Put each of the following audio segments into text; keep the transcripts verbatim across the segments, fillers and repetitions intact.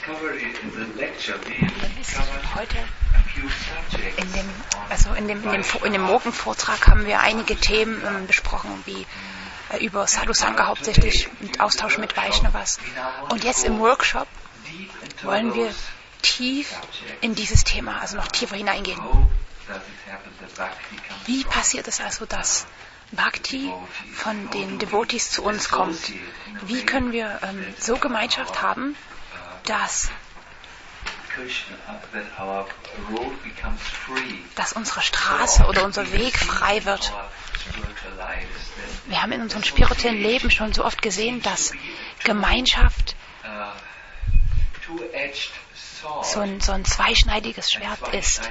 Heute in dem, also in dem, in dem, in dem Morgenvortrag haben wir einige Themen ähm, besprochen, wie äh, über Sadhu Sangha hauptsächlich und Austausch mit Vaishnavas. Und jetzt im Workshop wollen wir tief in dieses Thema, also noch tiefer hineingehen. Wie passiert es also, dass Bhakti von den Devotees zu uns kommt? Wie können wir ähm, so Gemeinschaft haben, dass, dass unsere Straße oder unser Weg frei wird? Wir haben in unserem spirituellen Leben schon so oft gesehen, dass Gemeinschaft so ein, so ein zweischneidiges Schwert ist.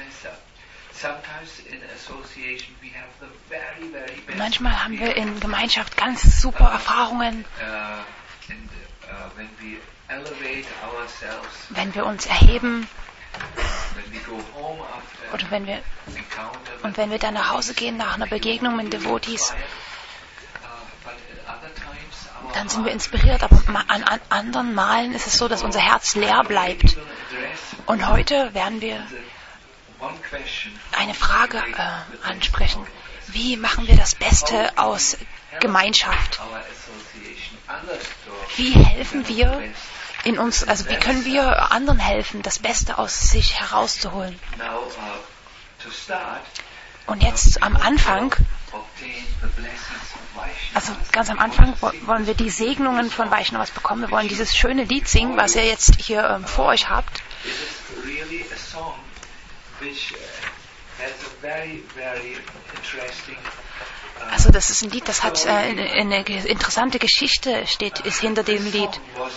Manchmal haben wir in Gemeinschaft ganz super Erfahrungen, wenn wir uns erheben oder wenn wir und wenn wir dann nach Hause gehen nach einer Begegnung mit Devotees, dann sind wir inspiriert, aber an, an anderen Malen ist es so, dass unser Herz leer bleibt. Und heute werden wir eine Frage äh, ansprechen. Wie machen wir das Beste aus Gemeinschaft? Wie helfen wir in uns, also wie können wir anderen helfen, das Beste aus sich herauszuholen? Und jetzt am Anfang, also ganz am Anfang wollen wir die Segnungen von Vaishnavas bekommen. Wir wollen dieses schöne Lied singen, was ihr jetzt hier ähm, vor euch habt. Also das ist ein Lied, das hat äh, eine, eine interessante Geschichte, steht, ist hinter dem Lied.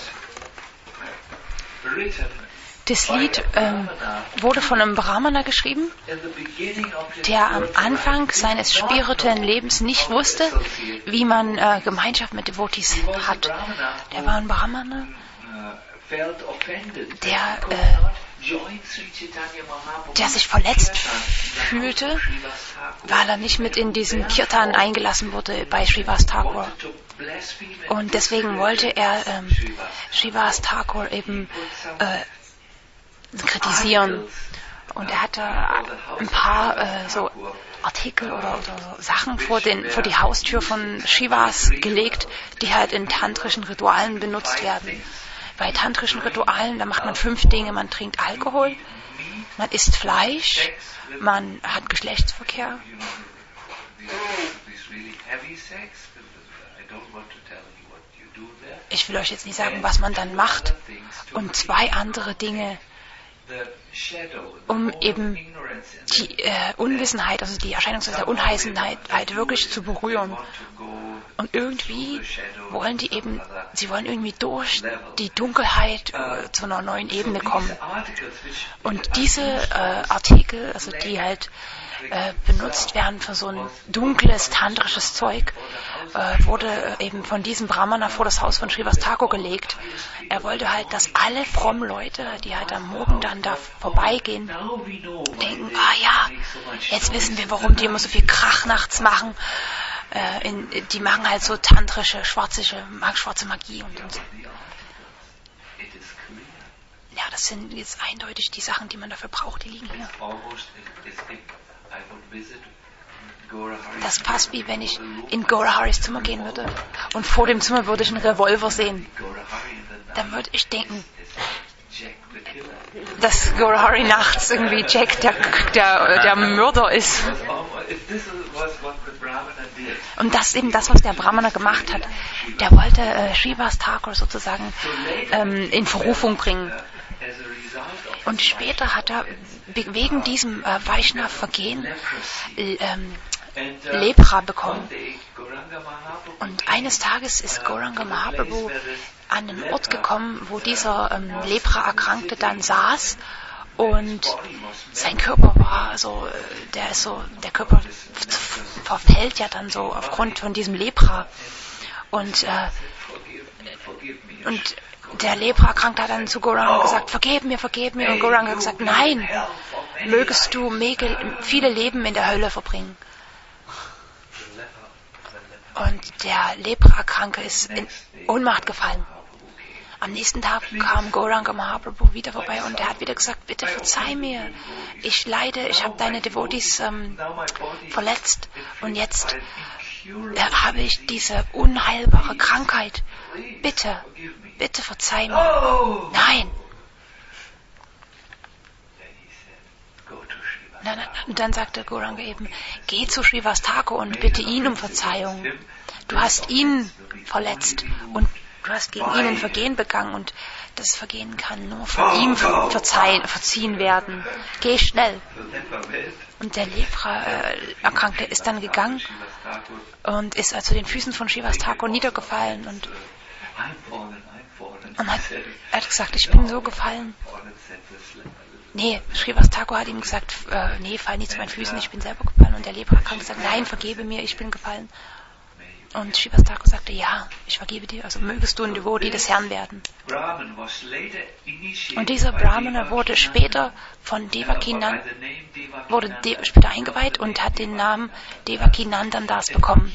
Das Lied ähm, wurde von einem Brahmana geschrieben, der am Anfang seines spirituellen Lebens nicht wusste, wie man äh, Gemeinschaft mit Devotees hat. Der war ein Brahmana, der, äh, der sich verletzt fühlte, weil er nicht mit in diesen Kirtan eingelassen wurde bei Srivas Thakur. Und deswegen wollte er ähm, Srivas Thakur eben äh, kritisieren. Und er hatte ein paar äh, so Artikel oder, oder so Sachen vor, den, vor die Haustür von Srivas gelegt, die halt in tantrischen Ritualen benutzt werden. Bei tantrischen Ritualen, da macht man fünf Dinge. Man trinkt Alkohol, man isst Fleisch, man hat Geschlechtsverkehr. Ich will euch jetzt nicht sagen, was man dann macht. Und zwei andere Dinge, um eben die äh, Unwissenheit, also die Erscheinungsweise der Unwissenheit halt wirklich zu berühren. Und irgendwie wollen die eben, sie wollen irgendwie durch die Dunkelheit äh, zu einer neuen Ebene kommen. Und diese äh, Artikel, also die halt äh, benutzt werden für so ein dunkles, tantrisches Zeug, äh, wurde eben von diesem Brahmana vor das Haus von Srivas Thakur gelegt. Er wollte halt, dass alle frommen Leute, die halt am Morgen dann da vorbeigehen, denken, ah ja, jetzt wissen wir, warum die immer so viel Krach nachts machen. Äh, in, die machen halt so tantrische, schwarze, schwarze Magie und, und so. Ja, das sind jetzt eindeutig die Sachen, die man dafür braucht, die liegen hier. Das passt wie wenn ich in Gauraharis Zimmer gehen würde und vor dem Zimmer würde ich einen Revolver sehen. Dann würde ich denken, dass Gaurahari nachts irgendwie Jack der, der, der Mörder ist. Und das ist eben das, was der Brahmana gemacht hat. Der wollte äh, Srivas Thakur sozusagen ähm, in Verrufung bringen. Und später hat er wegen diesem äh, Vaishnav-Vergehen äh, ähm, Lepra bekommen. Und eines Tages ist Gauranga Mahaprabhu an den Ort gekommen, wo dieser ähm, Lepra-Erkrankte dann saß. Und sein Körper war so, der ist so, der Körper verfällt ja dann so aufgrund von diesem Lepra. Und, äh, und der Lepra-Erkrankte hat dann zu Gauranga gesagt, vergib mir, vergib mir. Und Gauranga hat gesagt, nein, mögest du viele Leben in der Hölle verbringen. Und der Lepra-Erkrankte ist in Ohnmacht gefallen. Am nächsten Tag kam Gauranga Mahaprabhu wieder vorbei und er hat wieder gesagt, bitte verzeih mir, ich leide, ich habe deine Devotees ähm, verletzt und jetzt äh, habe ich diese unheilbare Krankheit. Bitte, bitte verzeih mir. Nein. Nein, nein. Und dann sagte Gauranga eben, geh zu Srivas Thakur und bitte ihn um Verzeihung. Du hast ihn verletzt und du hast gegen ihn ein Vergehen begangen und das Vergehen kann nur von ihm ver- verzeihen, verziehen werden. Geh schnell. Und der Lepra-Erkrankte äh, ist dann gegangen und ist also den Füßen von Srivas Thakur niedergefallen und, und hat, er hat gesagt, ich bin so gefallen. Nee, Srivas Thakur hat ihm gesagt, äh, nee, fall nicht zu meinen Füßen, ich bin selber gefallen. Und der Lepra-Erkrankte sagt, nein, vergebe mir, ich bin gefallen. Und Srivas Thakur sagte, ja, ich vergebe dir, also mögest du ein Devotee des Herrn werden. Und dieser Brahmana wurde später von Devakinandan, wurde de- später eingeweiht und hat den Namen Devakinandan Das bekommen.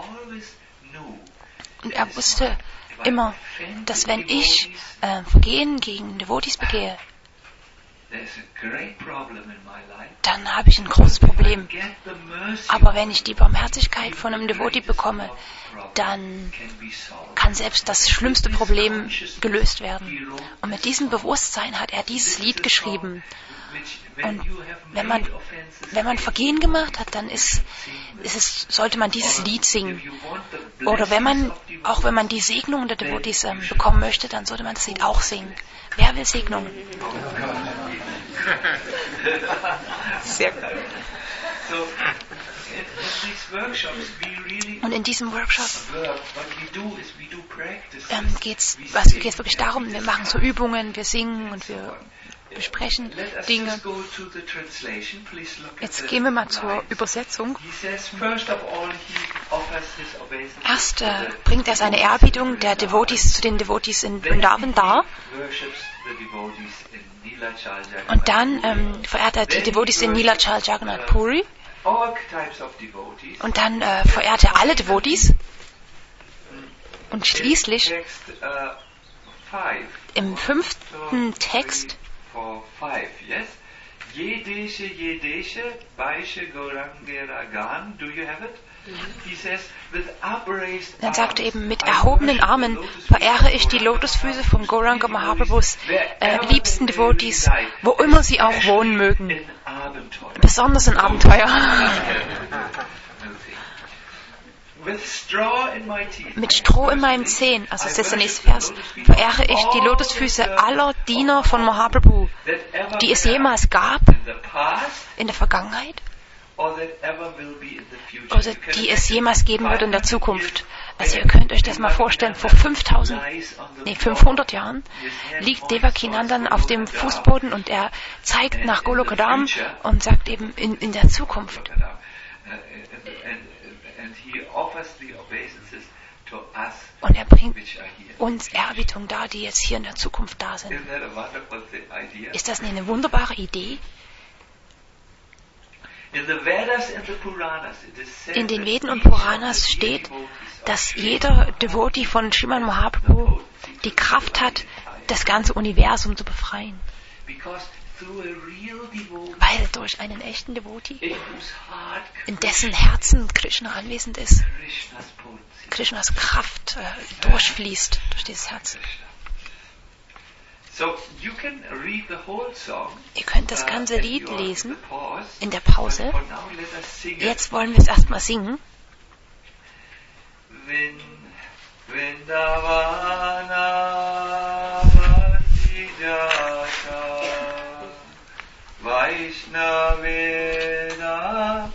Und er wusste immer, dass wenn ich äh, Vergehen gegen Devotees begehe, dann habe ich ein großes Problem. Aber wenn ich die Barmherzigkeit von einem Devotee bekomme, dann kann selbst das schlimmste Problem gelöst werden. Und mit diesem Bewusstsein hat er dieses Lied geschrieben. Und wenn man, wenn man Vergehen gemacht hat, dann ist, ist es, sollte man dieses Lied singen. Oder wenn man, auch wenn man die Segnung der Devotees ähm, bekommen möchte, dann sollte man das Lied auch singen. Wer will Segnung? Sehr gut. Und in diesem Workshop ähm, geht es also geht's wirklich darum, wir machen so Übungen, wir singen und wir besprechen Dinge. Jetzt gehen wir mal zur Übersetzung. Erst äh, bringt er seine Ehrerbietung der Devotees zu den Devotees in Vrindavan dar. Und dann ähm, verehrt er die Devotees in Nilachal Jagannath Puri. Und dann äh, verehrt er alle Devotees. Und schließlich im fünften Text dann sagt er eben, mit erhobenen Armen verehre ich die Lotusfüße von Gauranga Mahaprabhus äh, liebsten Devotees, wo immer sie auch wohnen mögen. Besonders in Abenteuer. Mit Stroh in meinen Zähnen, also das ist der nächste Vers, verehre ich die Lotusfüße aller Diener von Mahaprabhu, die es jemals gab in der Vergangenheit oder die es jemals geben wird in der Zukunft. Also ihr könnt euch das mal vorstellen, vor fünftausend, nee, fünfhundert Jahren liegt Devakinandan auf dem Fußboden und er zeigt nach Golokadam und sagt eben in, in der Zukunft. Und er bringt uns Ehrerbietung dar, die jetzt hier in der Zukunft da sind. Ist das nicht eine wunderbare Idee? In den Veden und Puranas steht, dass jeder Devotee von Sriman Mahaprabhu die Kraft hat, das ganze Universum zu befreien. Weil durch einen echten Devotee, in dessen Herzen Krishna anwesend ist, Krishnas Kraft äh, durchfließt durch dieses Herz. Ihr könnt das ganze Lied lesen in der Pause. Jetzt wollen wir es erstmal singen. Vaishnavena.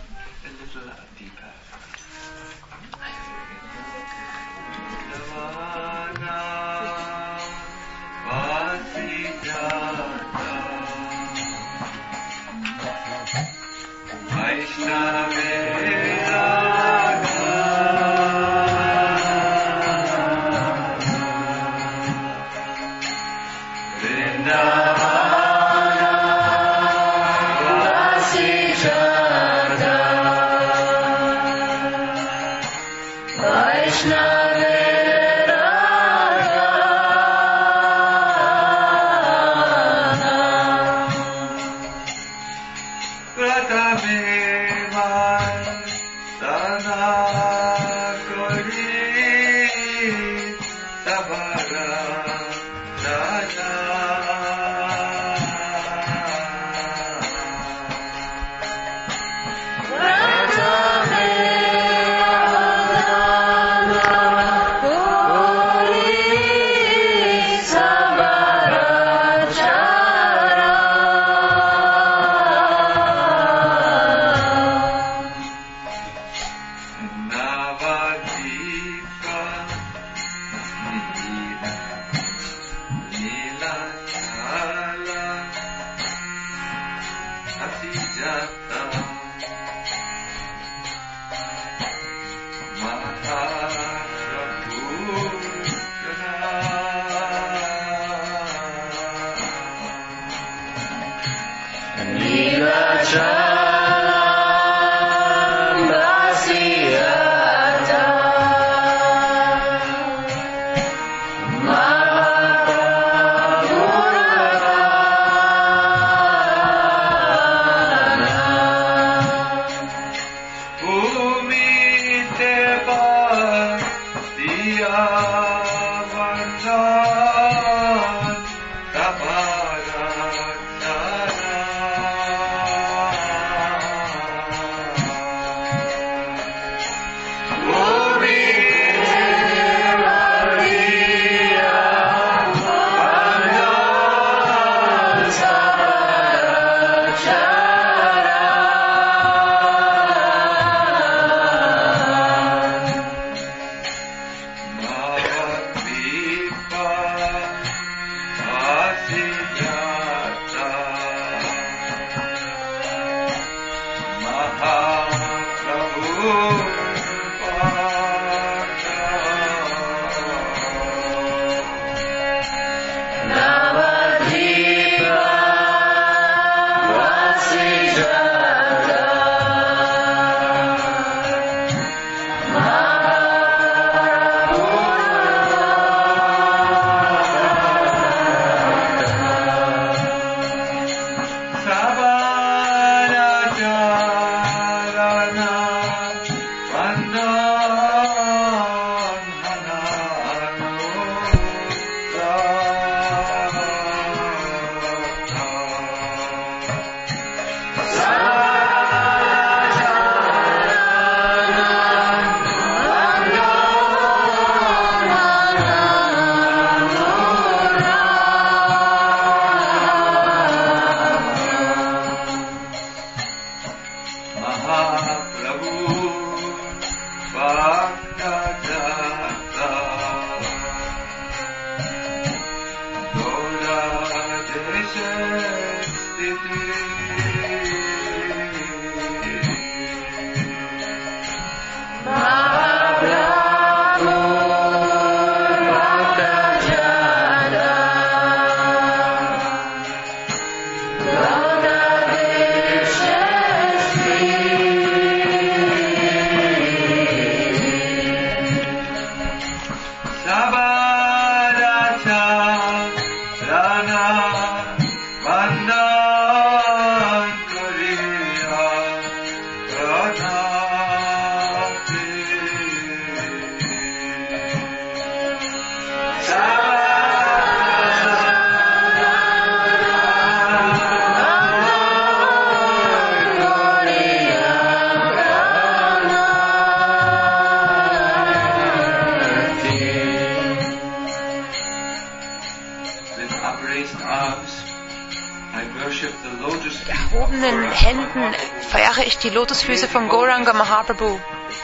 erhobenen Händen verehre ich die Lotusfüße von Gauranga Mahaprabhu.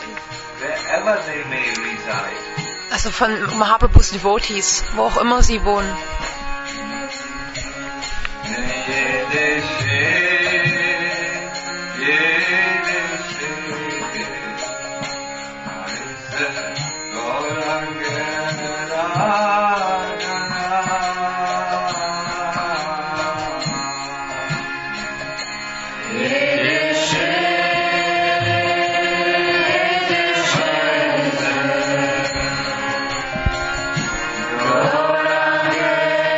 Also von Mahaprabhus Devotees, wo auch immer sie wohnen. Gauranga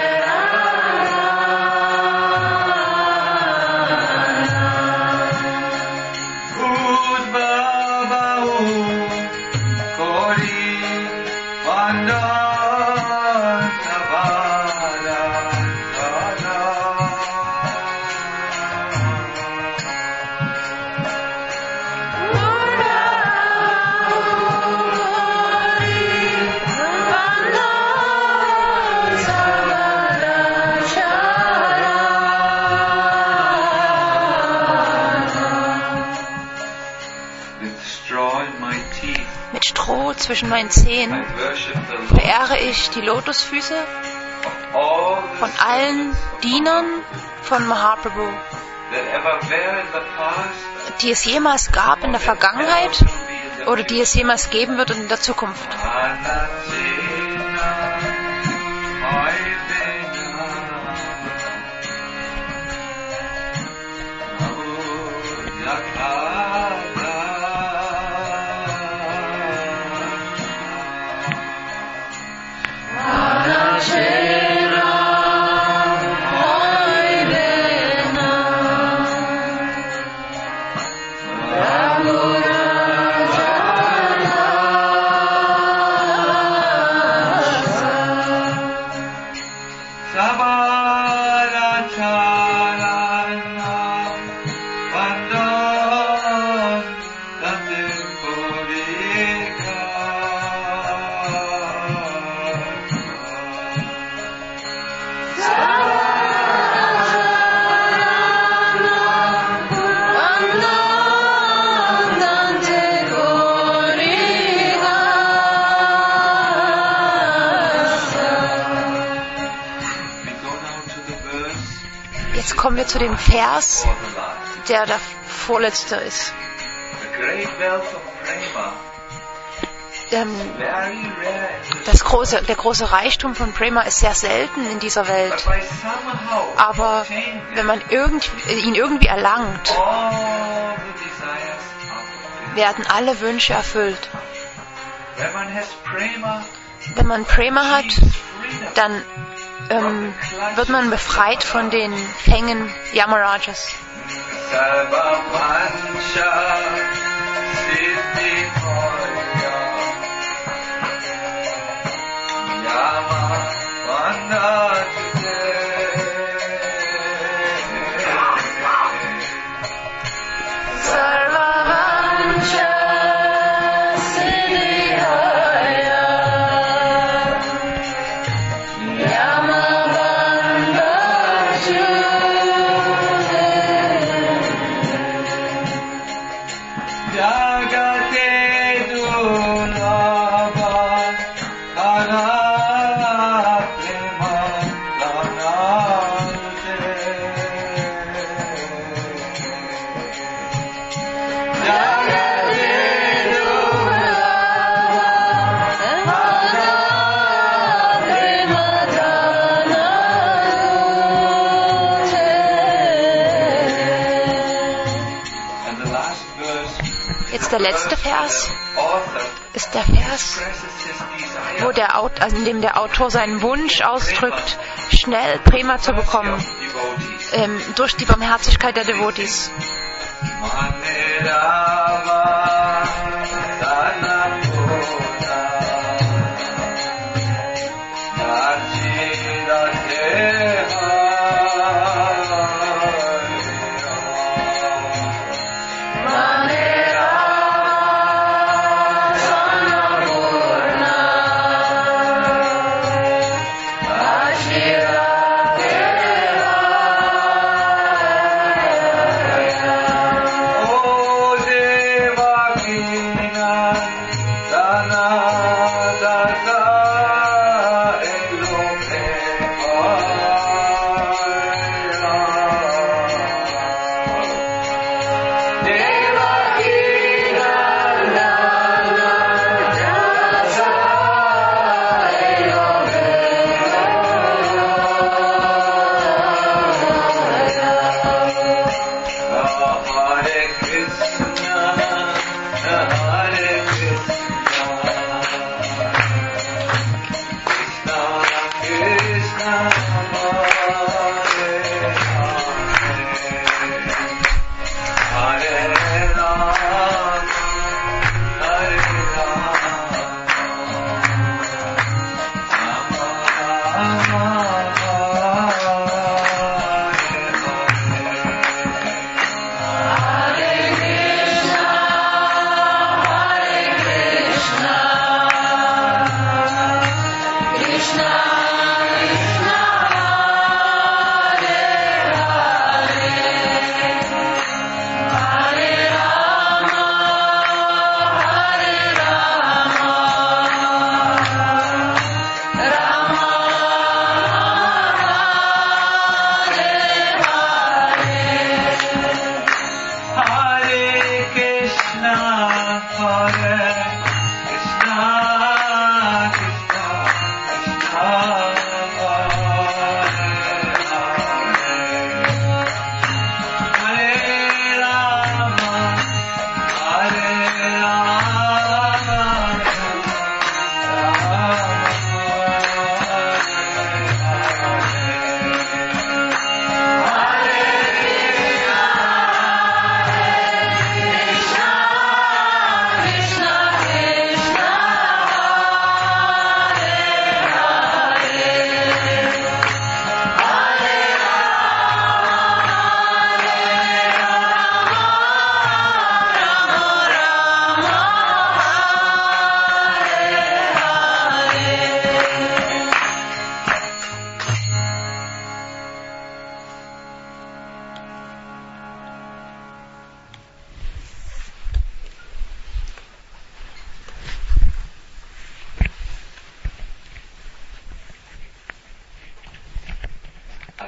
zwischen meinen Zehen verehre ich die Lotusfüße von allen Dienern von Mahaprabhu, die es jemals gab in der Vergangenheit oder die es jemals geben wird in der Zukunft. Jetzt kommen wir zu dem Vers, der der vorletzte ist. Ähm, das große, der große Reichtum von Prema ist sehr selten in dieser Welt. Aber wenn man irgend, ihn irgendwie erlangt, werden alle Wünsche erfüllt. Wenn man Prema hat, dann ähm, wird man befreit von den Fängen Yamarajas. Der letzte Vers ist der Vers, wo der Autor, also in dem der Autor seinen Wunsch ausdrückt, schnell Prema zu bekommen, ähm, durch die Barmherzigkeit der Devotees.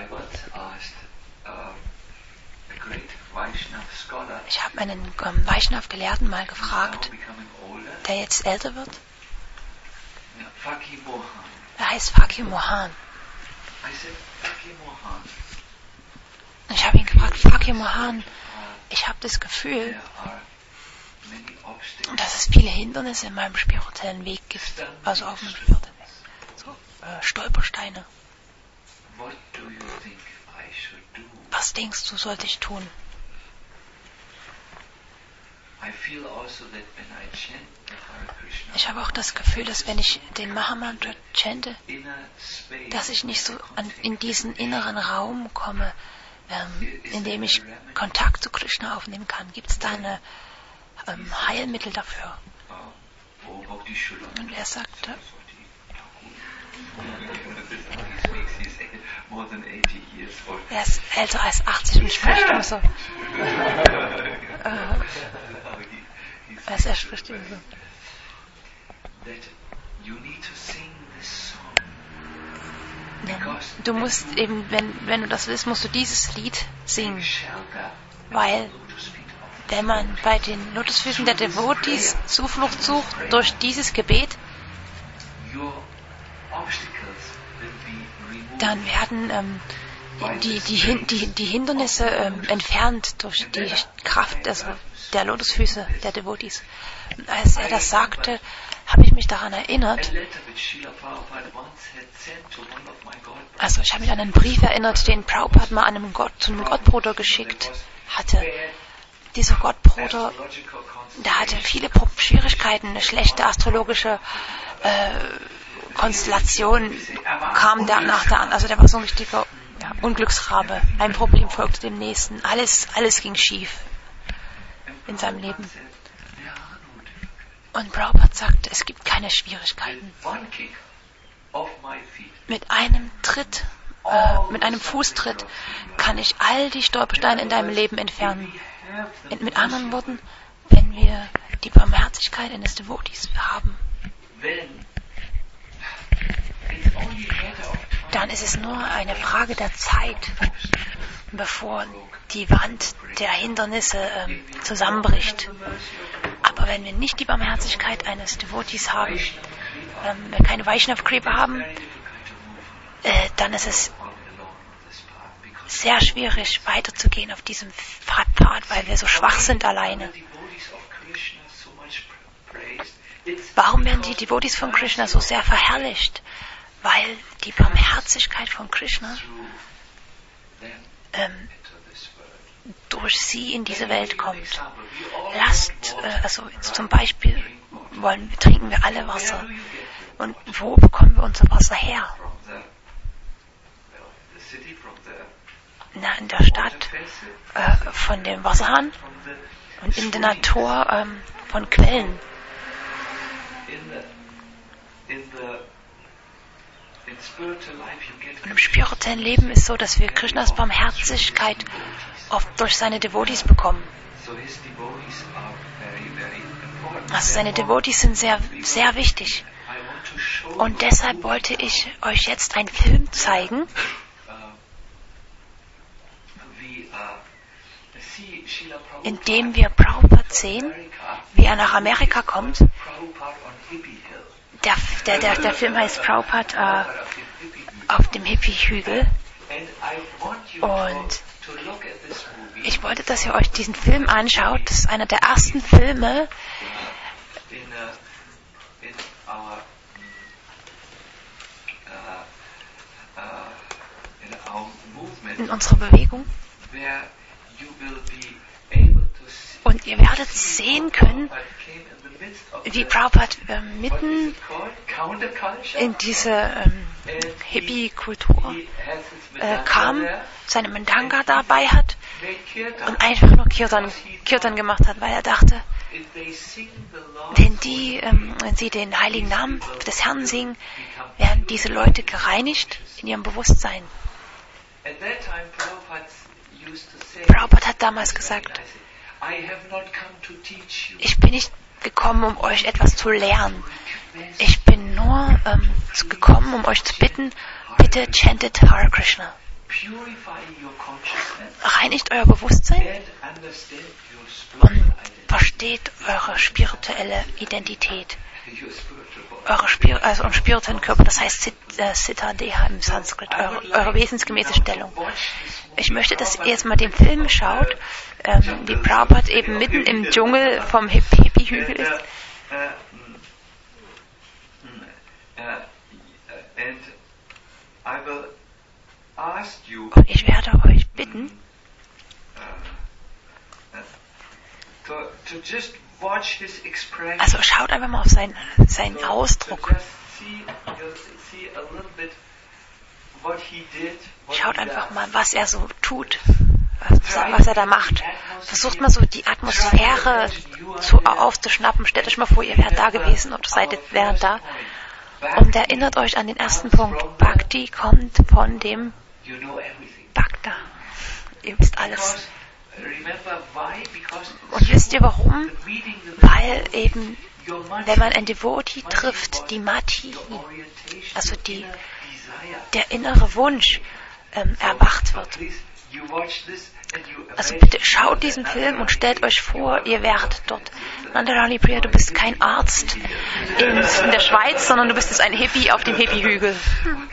Ich habe einen ähm, Vaishnav-Gelehrten mal gefragt, der jetzt älter wird. Er heißt Fakir Mohan. Ich habe ihn gefragt, Fakir Mohan, ich habe das Gefühl, dass es viele Hindernisse in meinem spirituellen Weg gibt, also auf meinem spirituellen Weg. So, äh, Stolpersteine. Was denkst du, sollte ich tun? Ich habe auch das Gefühl, dass wenn ich den Mahamantra chante, dass ich nicht so an, in diesen inneren Raum komme, ähm, in dem ich Kontakt zu Krishna aufnehmen kann. Gibt es da eine ähm, Heilmittel dafür? Und er sagte, er ist älter als achtzig und spricht immer so. Äh, also er spricht immer so. Du musst eben, wenn, wenn du das willst, musst du dieses Lied singen, weil wenn man bei den Lotusfüßen der Devotees Zuflucht sucht durch dieses Gebet, dann werden ähm, die, die, die, die Hindernisse ähm, entfernt durch die Kraft also der Lotusfüße der Devotees. Und als er das sagte, habe ich mich daran erinnert, also ich habe mich an einen Brief erinnert, den Prabhupada mal einem Gott, zu einem Gottbruder geschickt hatte. Dieser Gottbruder, der hatte viele Schwierigkeiten, eine schlechte astrologische äh, Konstellation kam der nach der an, also der war so ein richtiger ja, Unglücksrabe. Ein Problem folgte dem nächsten. Alles, alles ging schief in seinem Leben. Und Prabhupada sagte, es gibt keine Schwierigkeiten. Mit einem Tritt, äh, mit einem Fußtritt kann ich all die Stolpersteine in deinem Leben entfernen. Und mit anderen Worten, wenn wir die Barmherzigkeit eines Devotees haben, dann ist es nur eine Frage der Zeit, bevor die Wand der Hindernisse äh, zusammenbricht. Aber wenn wir nicht die Barmherzigkeit eines Devotees haben, ähm, wenn wir keine Vaishnav-Kripa haben, äh, dann ist es sehr schwierig weiterzugehen auf diesem Pfad, weil wir so schwach sind alleine. Warum werden die Devotees von Krishna so sehr verherrlicht? Weil die Barmherzigkeit von Krishna ähm, durch sie in diese Welt kommt. Lasst, äh, also zum Beispiel wollen, trinken wir alle Wasser. Und wo bekommen wir unser Wasser her? Na, in der Stadt äh, von dem Wasserhahn und in der Natur ähm, von Quellen. Und im spirituellen Leben ist so, dass wir Krishnas Barmherzigkeit oft durch seine Devotees bekommen. Also seine Devotees sind sehr, sehr wichtig. Und deshalb wollte ich euch jetzt einen Film zeigen, in dem wir Prabhupada sehen, wie er nach Amerika kommt. Der, der, der, der Film heißt Prabhupada äh, auf dem Hippie-Hügel. Und ich wollte, dass ihr euch diesen Film anschaut. Das ist einer der ersten Filme in unserer Bewegung. Und ihr werdet sehen können, wie Prabhupada äh, mitten in diese ähm, Hippie-Kultur äh, kam, seine Mandanga dabei hat und einfach nur Kirtan, Kirtan gemacht hat, weil er dachte, wenn die, ähm, wenn sie den heiligen Namen des Herrn singen, werden diese Leute gereinigt in ihrem Bewusstsein. Prabhupada hat damals gesagt, ich bin nicht gekommen, um euch etwas zu lernen. Ich bin nur ähm, gekommen, um euch zu bitten, bitte chantet Hare Krishna. reinigt euer Bewusstsein und versteht eure spirituelle Identität. Eure Spir- also und spirituellen Körper, das heißt Siddha Deha im Sanskrit, eure, eure wesensgemäße Stellung. Ich möchte, dass ihr jetzt mal den Film schaut, ähm, wie Prabhupada eben mitten im Dschungel vom Hippie-Hügel ist. Und ich werde euch bitten, also schaut einfach mal auf seinen, seinen Ausdruck. Schaut einfach mal, was er so tut, was, was er da macht. Versucht mal so die Atmosphäre zu, aufzuschnappen. Stellt euch mal vor, ihr wärt da gewesen oder seid während da. Und erinnert euch an den ersten Punkt. Bhakti kommt von dem Bhakta. Ihr wisst alles. Und wisst ihr warum? Weil eben, wenn man ein Devotee trifft, die Mati, also die, der innere Wunsch ähm, erwacht wird. Also bitte schaut diesen Film und stellt euch vor, ihr wärt dort. Nandarani Priya, du bist kein Arzt in, in der Schweiz, sondern du bist jetzt ein Hippie auf dem Hippie-Hügel. Hm.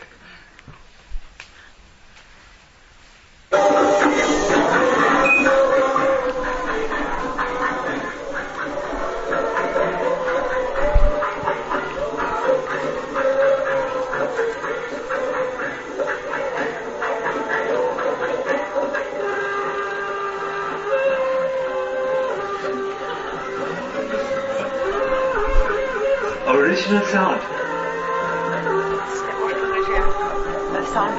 Original sound. Das ist der ursprüngliche Sound.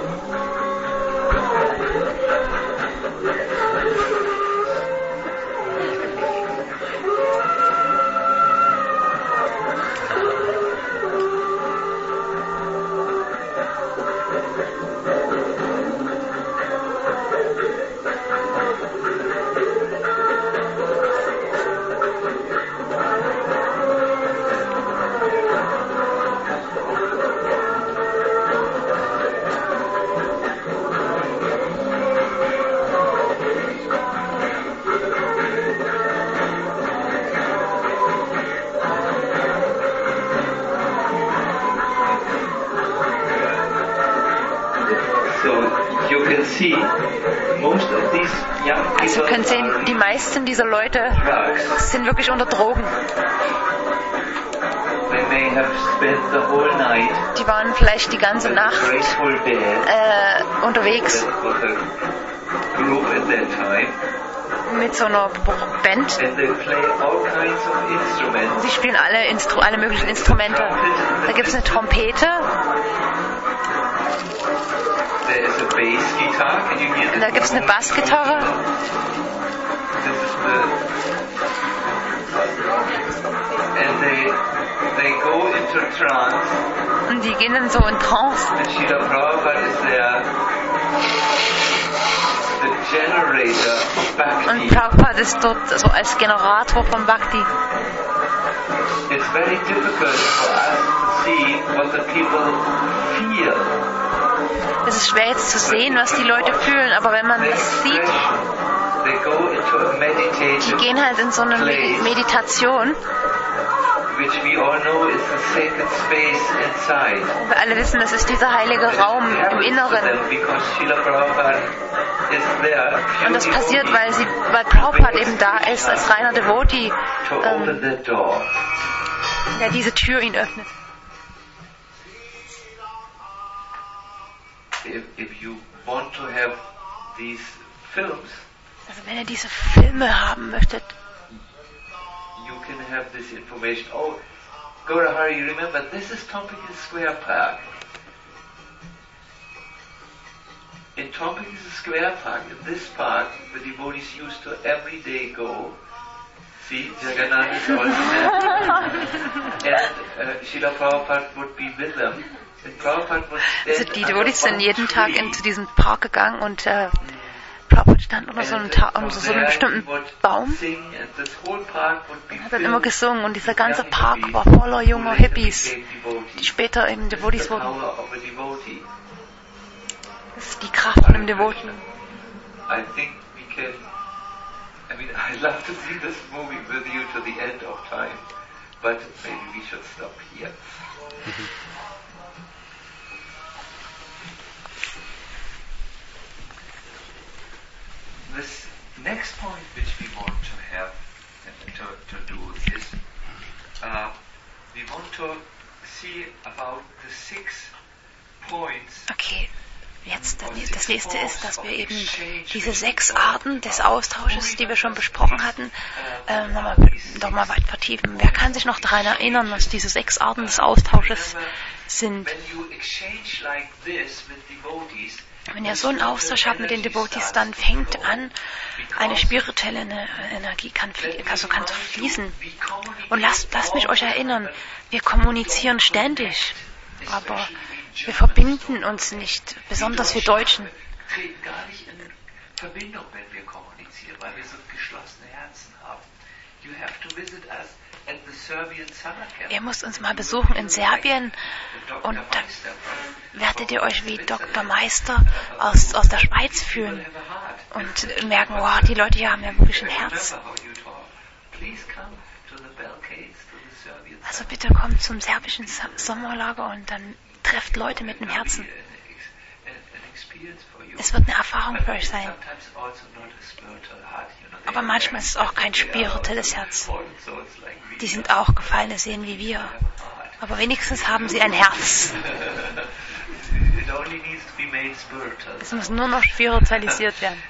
Also ihr könnt sehen, die meisten dieser Leute sind wirklich unter Drogen. Die waren vielleicht die ganze Nacht äh, unterwegs mit so einer Band. Sie spielen alle, Instru- alle möglichen Instrumente. Da gibt es eine Trompete. Und da gibt es eine Bassgitarre. Und die gehen dann so in Trance. Und Prabhupada ist dort so als Generator von Bhakti. It's very difficult for us to see what the people feel. Es ist schwer jetzt zu sehen, was die Leute fühlen, aber wenn man das sieht, die gehen halt in so eine Meditation, wo wir alle wissen, das ist dieser heilige Raum im Inneren. Und das passiert, weil, sie, weil Prabhupada eben da ist, als reiner Devotee, ähm, der diese Tür ihn öffnet. If, if you want to have these films, also wenn ihr diese Filme haben möchtet, you can have this information. Oh, Gaurahari, remember, this is Tompkins Square Park. In Tompkins Square Park, in this park, the devotees used to every day go. See, Jagannath is also there. And uh, Srila Prabhupada would be with them. Also die Devotees sind jeden Tag in, zu diesem Park gegangen und äh, Prabhupada stand unter so einem, Ta- unter so einem bestimmten Baum und hat dann immer gesungen und dieser ganze Park war voller junger Hippies, die später eben Devotees wurden. Das ist die Kraft von dem Devoten. I think we can, I mean, I'd love to see this movie with you to the end of time, but maybe we should stop here. This next point which we want to have, to, to do is, uh, we want to see about the six points. Okay, jetzt das nächste ist, dass wir eben diese sechs Arten des Austausches, die wir schon besprochen hatten, äh, nochmal noch mal weit vertiefen. Wer kann sich noch daran erinnern, was diese sechs Arten des Austausches sind? Wenn ihr so einen Austausch habt mit den Devotees, dann fängt an, eine spirituelle Energie kann, also kann zu fließen. Und lasst, lasst mich euch erinnern, wir kommunizieren ständig, aber wir verbinden uns nicht, besonders wir Deutschen. Wir treten gar nicht in Verbindung, wenn wir kommunizieren, weil wir so geschlossene Herzen haben. You have to visit us at the Serbian Summer Camp. Ihr müsst uns mal besuchen in Serbien und da werdet ihr euch wie Doktor Meister aus, aus der Schweiz fühlen und merken, wow, die Leute hier haben ja wirklich ein Herz. Also bitte kommt zum serbischen Sommerlager und dann trefft Leute mit einem Herzen. Es wird eine Erfahrung für euch sein. Aber manchmal ist es auch kein spirituelles Herz. Die sind auch gefallene Seelen wie wir. Aber wenigstens haben sie ein Herz. Es muss nur noch spiritualisiert werden.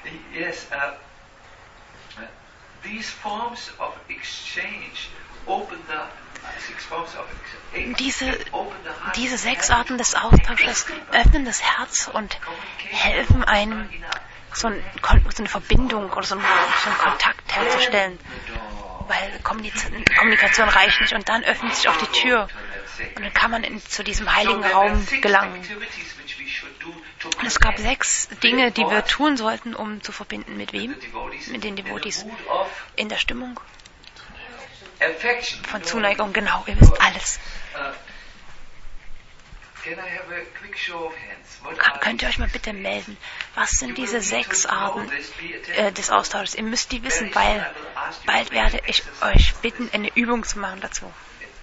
Diese, diese sechs Arten des Austausches öffnen das Herz und helfen einem, so, ein, so eine Verbindung oder so einen, so einen Kontakt herzustellen. Weil Kommunikation reicht nicht und dann öffnet sich auch die Tür und dann kann man in, zu diesem heiligen Raum gelangen. Und es gab sechs Dinge, die wir tun sollten, um zu verbinden. Mit wem? Mit den Devotees. In der Stimmung von Zuneigung, genau, ihr wisst alles. Kann, könnt ihr euch mal bitte melden? Was sind diese sechs Arten äh, des Austauschs? Ihr müsst die wissen, weil bald werde ich euch bitten, eine Übung zu machen dazu.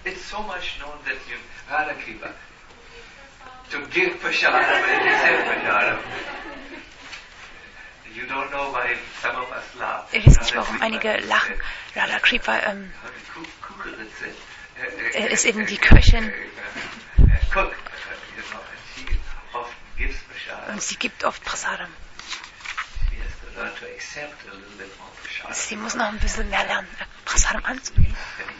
Ihr wisst nicht, warum einige lachen. Radha Kripa ähm, ist eben die Köchin. Und sie gibt oft Prasadam. Sie muss noch ein bisschen mehr lernen, Prasadam anzunehmen.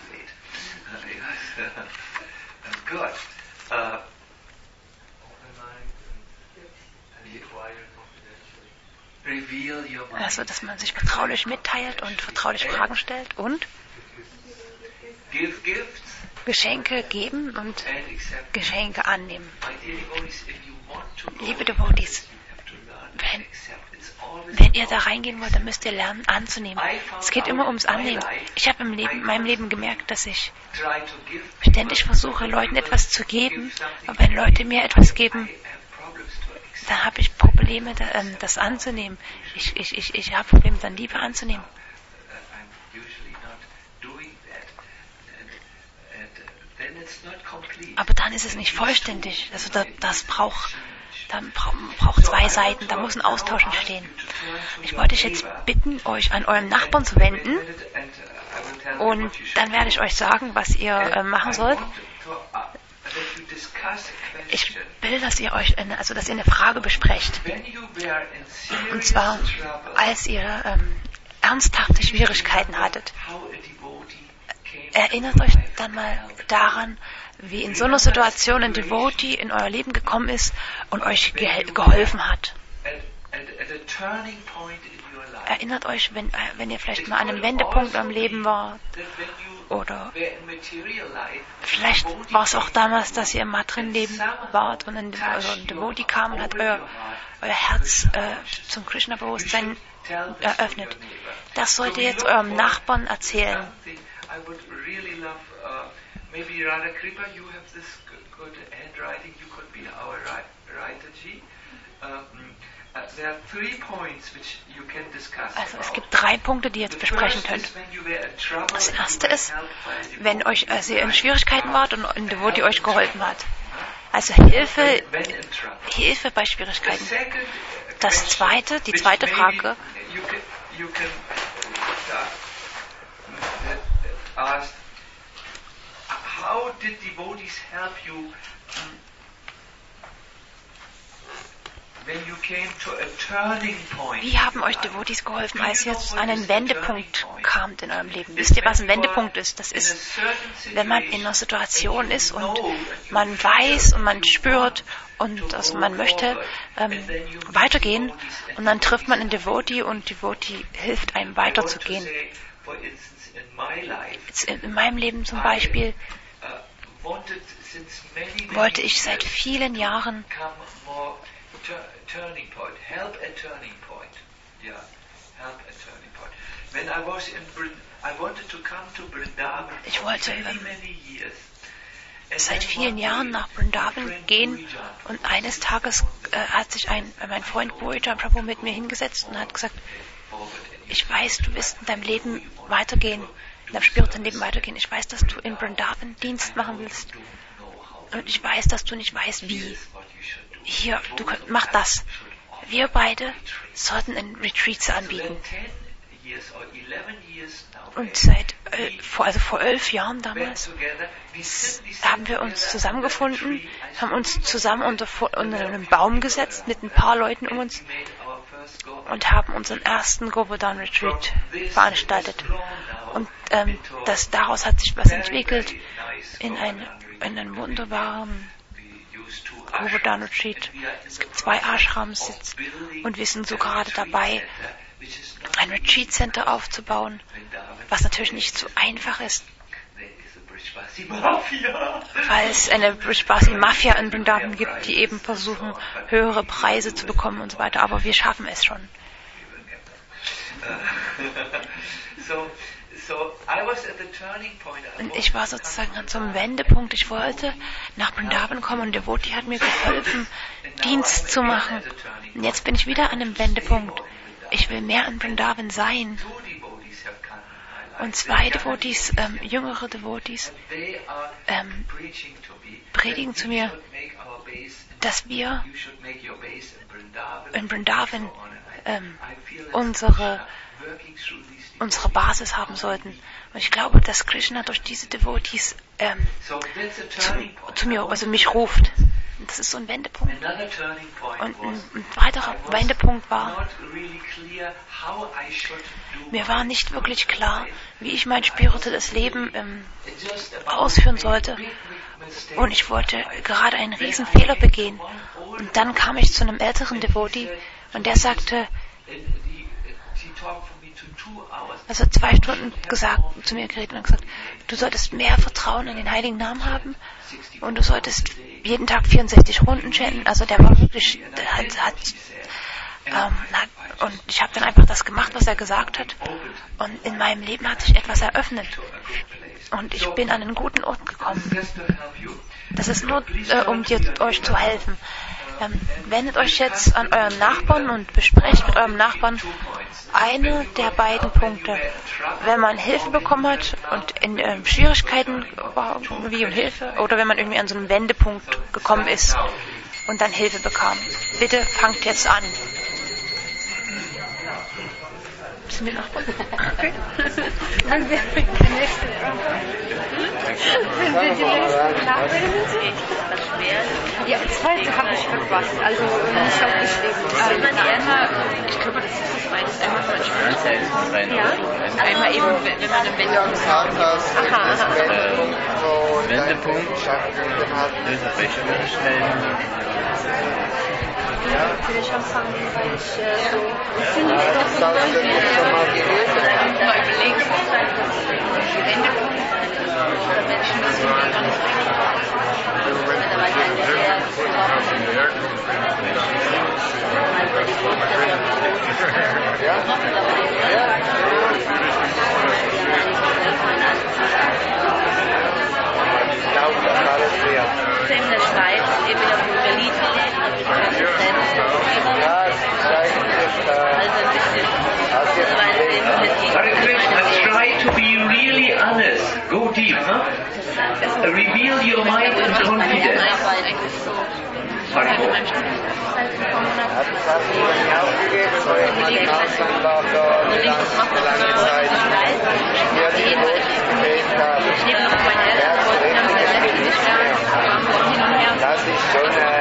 Also, dass man sich vertraulich mitteilt und vertraulich Fragen stellt und Geschenke geben und Geschenke annehmen. Liebe Devotees, wenn, wenn ihr da reingehen wollt, dann müsst ihr lernen anzunehmen. Es geht immer ums Annehmen. Ich habe im Leben, in meinem Leben gemerkt, dass ich ständig versuche, Leuten etwas zu geben, aber wenn Leute mir etwas geben, dann habe ich Probleme, das anzunehmen. Ich, ich, ich, ich habe Probleme, dann Liebe anzunehmen. Aber dann ist es nicht vollständig. Also das, das braucht, dann braucht zwei Seiten, da muss ein Austausch entstehen. Ich wollte euch jetzt bitten, euch an euren Nachbarn zu wenden und dann werde ich euch sagen, was ihr äh, machen sollt. Ich will, dass ihr euch, eine, also dass ihr eine Frage besprecht. Und zwar, als ihr ähm, ernsthafte Schwierigkeiten hattet. Erinnert euch dann mal daran, wie in so einer Situation ein Devotee in euer Leben gekommen ist und euch ge- geholfen hat. Erinnert euch, wenn, wenn ihr vielleicht mal an einem Wendepunkt im Leben wart. Oder vielleicht war es auch damals, dass ihr im Matrin-Leben wart und ein, also ein Devotee kam und hat euer, euer Herz äh, zum Krishna-Bewusstsein eröffnet. Das sollt ihr jetzt eurem Nachbarn erzählen. I would really love, uh, maybe Radha Kripa, you have this good, good handwriting, you could be our writer, G. Um, Also es gibt drei Punkte, die ihr jetzt besprechen könnt. Das erste ist, wenn euch, als ihr in Schwierigkeiten wart und ein Devotee euch geholfen hat. Also Hilfe, Hilfe bei Schwierigkeiten. Das zweite, die zweite Frage. How did devotees help you when you came to a turning point? Wie haben euch Devotees geholfen, als ihr zu einem Wendepunkt kamt in eurem Leben? Wisst ihr, was ein Wendepunkt ist? Das ist, wenn man in einer Situation ist und man weiß und man spürt und also man möchte ähm, weitergehen und dann trifft man einen Devotee und Devotee hilft einem weiterzugehen. Jetzt in meinem Leben zum Beispiel wollte ich seit vielen Jahren ich wollte ähm, seit vielen Jahren nach Vrindavan gehen und eines Tages äh, hat sich ein, mein Freund Bhurijan Prabhu mit mir hingesetzt und hat gesagt, ich weiß, du wirst in deinem Leben weitergehen, in deinem spirituellen Leben weitergehen. Ich weiß, dass du in Vrindavan Dienst machen willst. Und ich weiß, dass du nicht weißt, wie. Hier, du könnt, mach das. Wir beide sollten einen Retreat anbieten. Und seit, äh, vor, also vor elf Jahren damals, haben wir uns zusammengefunden, haben uns zusammen unter, unter einem Baum gesetzt mit ein paar Leuten um uns und haben unseren ersten Govardhan Retreat veranstaltet. Und ähm, das, daraus hat sich was entwickelt in, ein, in einen wunderbaren Govardhan Retreat. Es gibt zwei Ashrams jetzt und wir sind so gerade dabei, ein Retreat Center aufzubauen, was natürlich nicht so einfach ist, weil es eine Brishbasi Mafia in Vrindavan gibt, die eben versuchen, höhere Preise zu bekommen und so weiter, aber wir schaffen es schon. Und ich war sozusagen an so einem Wendepunkt. Ich wollte nach Vrindavan kommen und Devotee hat mir geholfen, Dienst zu machen. Und jetzt bin ich wieder an einem Wendepunkt. Ich will mehr in Vrindavan sein. Und zwei Devotees, ähm, jüngere Devotees, ähm, predigen zu mir, dass wir in Vrindavan ähm, unsere, unsere Basis haben sollten. Und ich glaube, dass Krishna durch diese Devotees ähm, zu, zu mir, also mich ruft. Das ist so ein Wendepunkt. Und ein, ein weiterer Wendepunkt war, mir war nicht wirklich klar, wie ich mein spirituelles Leben ähm, ausführen sollte. Und ich wollte gerade einen riesen Fehler begehen. Und dann kam ich zu einem älteren Devotee und der sagte, also zwei Stunden gesagt, zu mir geredet und gesagt, du solltest mehr Vertrauen in den Heiligen Namen haben und du solltest jeden Tag vierundsechzig Runden chanten. Also der war wirklich, der hat, hat, ähm, hat und ich habe dann einfach das gemacht, was er gesagt hat. Und in meinem Leben hat sich etwas eröffnet. Und ich bin an einen guten Ort gekommen. Das ist nur, äh, um dir, euch zu helfen. Ähm, wendet euch jetzt an euren Nachbarn und besprecht mit eurem Nachbarn eine der beiden Punkte. Wenn man Hilfe bekommen hat und in ähm, Schwierigkeiten war, wie um Hilfe, oder wenn man irgendwie an so einen Wendepunkt gekommen ist und dann Hilfe bekam. Bitte fangt jetzt an. Sind wir Nachbarn? Okay. Dann wäre die nächste Frage. Wenn wir die nächsten Nachbarn sind? Ja, zweite habe ich verpasst, also nicht aufgeschrieben. Also einmal, ich glaube, das ist das beides. Einmal von Schwierigkeiten. Ja. Einmal eben, wenn man einen Wendepunkt hat. Aha, aha. Wendepunkt, Hilfe bei Schwierigkeiten. Ja, vielleicht anfangen, weil ich äh, so finde ich doch so irgendwie mal überlegen, Wendepunkt oder Menschen, die sind gar nicht reingekommen. Da war ja eine sehr in der Schweiz, eben in der Berlin, Ja, meinem Studienzeit bekommen habe. Hat das hast du dann ja aufgegeben, so ich mal den Ausland war da eine lange, eine lange Zeit. Ja, die Fotos gefehlt haben. Ich lebe noch bei meinen Eltern, wollten dann seit sechzig nicht mehr, waren wir hin und her. Das ist schon äh,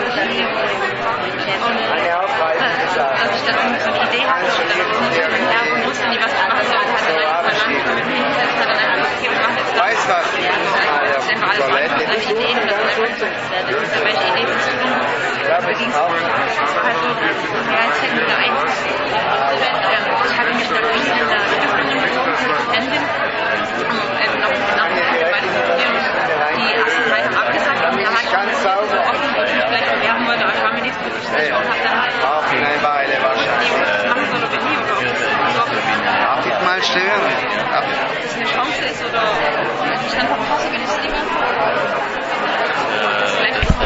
eine aufreibende Sache. Als ich dann so eine Idee hatte, dann musste ich hin und her und wusste nie, was ich machen soll. Hat dann einfach verlangt mit mir hingesetzt, hat dann einfach gesagt, okay, wir machen jetzt das. Weißt du was? Das ist einfach alles machen, seine Ideen, das ist einfach, welche Ideen zu tun. Ja, aber ich auch. Also, ja, jetzt fällt mir da ein. Ich habe mich dann in der Stiftung bekommen, Stipendium, um noch genau zu die ersten drei haben abgesagt und da hatte ich so offen, dass ich vielleicht bewerben wollte, aber ich war mir nicht so sicher und habe dann halt Auch in einer Weile wahrscheinlich. machen soll oder nie oder Darf ich mal stören? Ab. ob das eine Chance ist oder ich dann verpasse, wenn ich es lieber. Vielleicht ist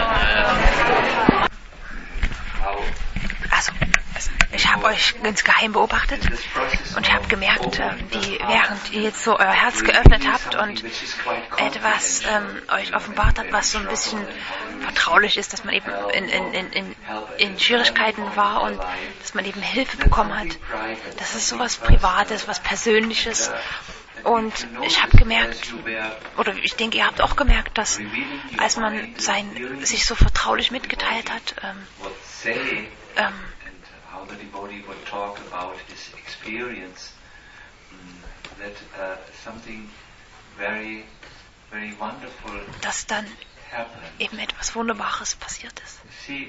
Also, ich habe euch ganz geheim beobachtet und ich habe gemerkt, äh, wie während ihr jetzt so euer Herz geöffnet habt und etwas ähm, euch offenbart habt, was so ein bisschen vertraulich ist, dass man eben in, in, in, in, in Schwierigkeiten war und dass man eben Hilfe bekommen hat. Das ist sowas Privates, was Persönliches. Und ich habe gemerkt, oder ich denke, ihr habt auch gemerkt, dass als man sein, sich so vertraulich mitgeteilt hat, ähm, ähm, how the devotee would talk about his experience, mm, that uh, something very, very wonderful dass dann happened. eben etwas Wunderbares passiert ist. See,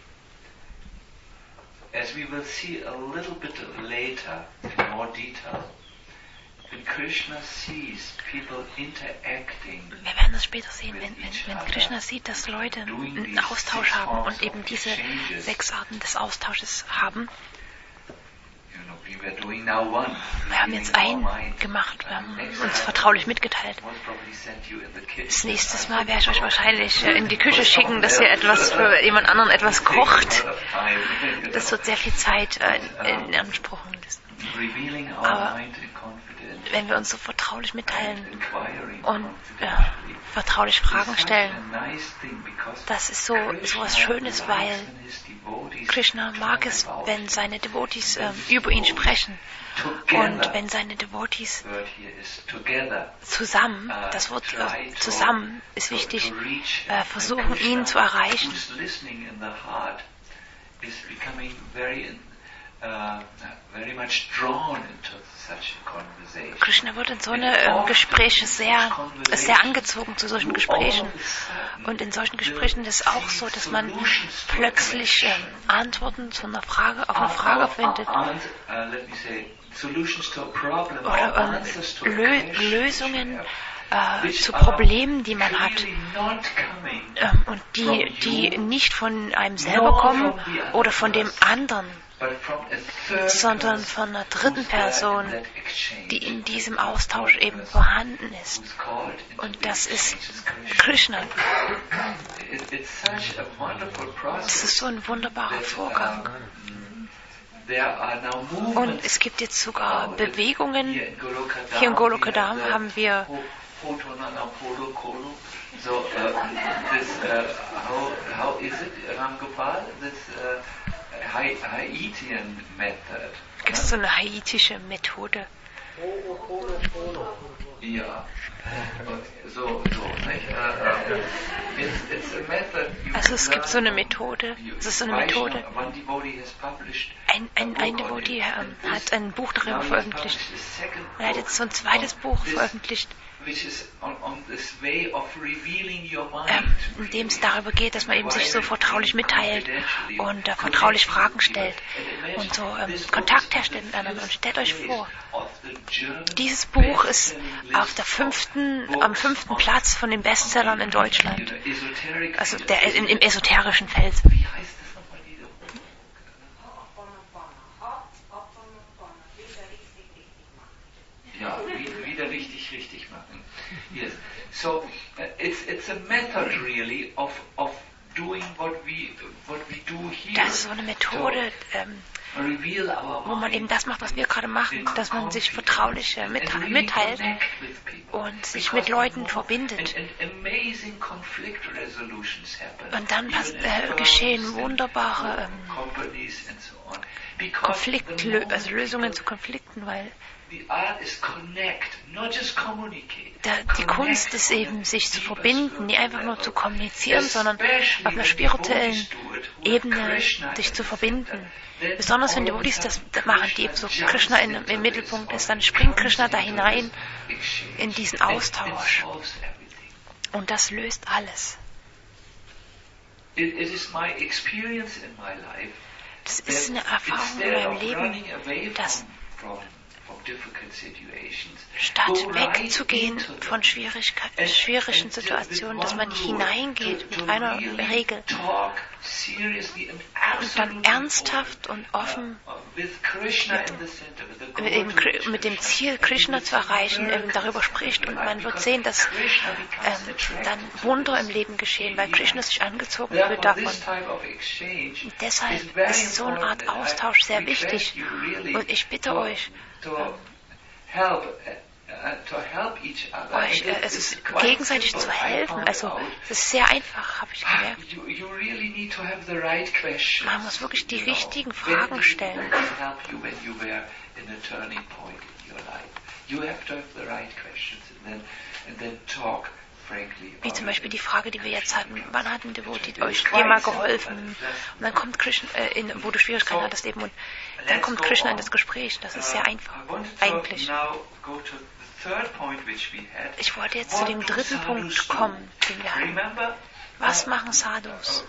as we will see a little bit later in more detail, when Krishna sees people interacting, Wir werden das später sehen, wenn, wenn, wenn Krishna sieht, dass Leute einen Austausch haben und eben diese sechs Arten des Austausches haben. you know, we were doing now one. Wir haben jetzt einen gemacht, wir haben uns vertraulich mitgeteilt. Most probably send you in the kitchen. Das nächste Mal werde ich euch wahrscheinlich äh, in die Küche schicken, dass ihr etwas für jemand anderen etwas kocht. Das wird sehr viel Zeit äh, in, in Anspruch nehmen. Revealing our Aber mind in confidence. wenn wir uns so vertraulich mitteilen Inquiring und äh, confidently. vertraulich Fragen It's stellen, such a nice thing because das ist so, so was Schönes, weil Krishna mag es, wenn seine Devotees äh, über ihn sprechen. Und wenn seine Devotees word here is together, zusammen, uh, das Wort try äh, to- zusammen ist to- wichtig, to reach äh, and versuchen Krishna, ihn zu erreichen. who's listening in the heart, is becoming very, uh, very much drawn into such a conversation. Krishna wird in so eine äh, Gespräche sehr, ist sehr angezogen zu solchen Gesprächen. Und in solchen Gesprächen ist es auch so, dass man plötzlich äh, Antworten zu einer Frage, auf eine Frage findet. Oder äh, Lö- Lösungen äh, zu Problemen, die man hat. Ähm, und die, die nicht von einem selber kommen oder von dem anderen, sondern von einer dritten Person, die in diesem Austausch eben vorhanden ist. Und das ist Krishna. Das ist so ein wunderbarer Vorgang. Und es gibt jetzt sogar Bewegungen. Hier in Golokadam haben wir So, uh, this, uh, how, how is it, Ram Gopal, this uh, Hai- Haitian method? Gibt es so eine haitische Methode? Ja, so, so, nicht? Uh, uh, it's, it's a method you Also es gibt so eine learn Methode. from- Es ist so eine Methode. One devotee has published Ein, ein, ein Devotee ähm, hat ein Buch darüber veröffentlicht. Er hat jetzt so ein zweites Buch veröffentlicht, which is on, on this way of revealing your mind. ähm, in dem es darüber geht, dass man eben sich so vertraulich mitteilt und äh, vertraulich Fragen stellt und so ähm, Kontakt herstellt miteinander. Und stellt euch vor, dieses Buch ist auf der fünften, am fünften Platz von den Bestsellern in Deutschland. Also der, im, im esoterischen Feld. Wie heißt das nochmal, diese? Ja, wie- wieder richtig, richtig machen. Yes. So uh, it's it's a method really of of doing what we what we do here. Das ist so eine Methode, ähm, To reveal our wo man mind, eben das macht, was wir gerade machen, dass man sich vertraulich äh, and mitte- really mitteilt connect with people. und sich mit Leuten verbindet. Und dann pass- äh, geschehen wunderbare ähm, Konfliktlö- also Lösungen zu Konflikten, weil da, die Kunst ist eben, sich zu verbinden, nicht einfach nur zu kommunizieren, sondern auf einer spirituellen Ebene sich zu verbinden. Besonders wenn die Buddhisten das machen, die eben so Krishna in, im Mittelpunkt ist, dann springt Krishna da hinein in diesen Austausch. Und das löst alles. Das ist eine Erfahrung in meinem Leben, dass statt wegzugehen von Schwierigkeiten, schwierigen Situationen, dass man nicht hineingeht mit einer Regel und dann ernsthaft und offen mit, eben, mit dem Ziel, Krishna zu erreichen, eben darüber spricht, und man wird sehen, dass ähm, dann Wunder im Leben geschehen, weil Krishna sich angezogen fühlt davon. Und deshalb ist so eine Art Austausch sehr wichtig, und ich bitte euch, euch äh, es ist gegenseitig zu helfen. Also es ist sehr einfach, habe ich gemerkt. Man muss wirklich die richtigen Fragen stellen. Wie zum Beispiel die Frage, die wir jetzt hatten: Wann hat ein Devotee euch jemand geholfen? Und dann kommt Krishna, äh, in, wo du Schwierigkeiten hattest eben, und dann kommt Krishna in das Gespräch. Das ist sehr einfach, eigentlich. Ich wollte jetzt zu dem dritten Punkt kommen, den wir haben. Was machen Sadhus?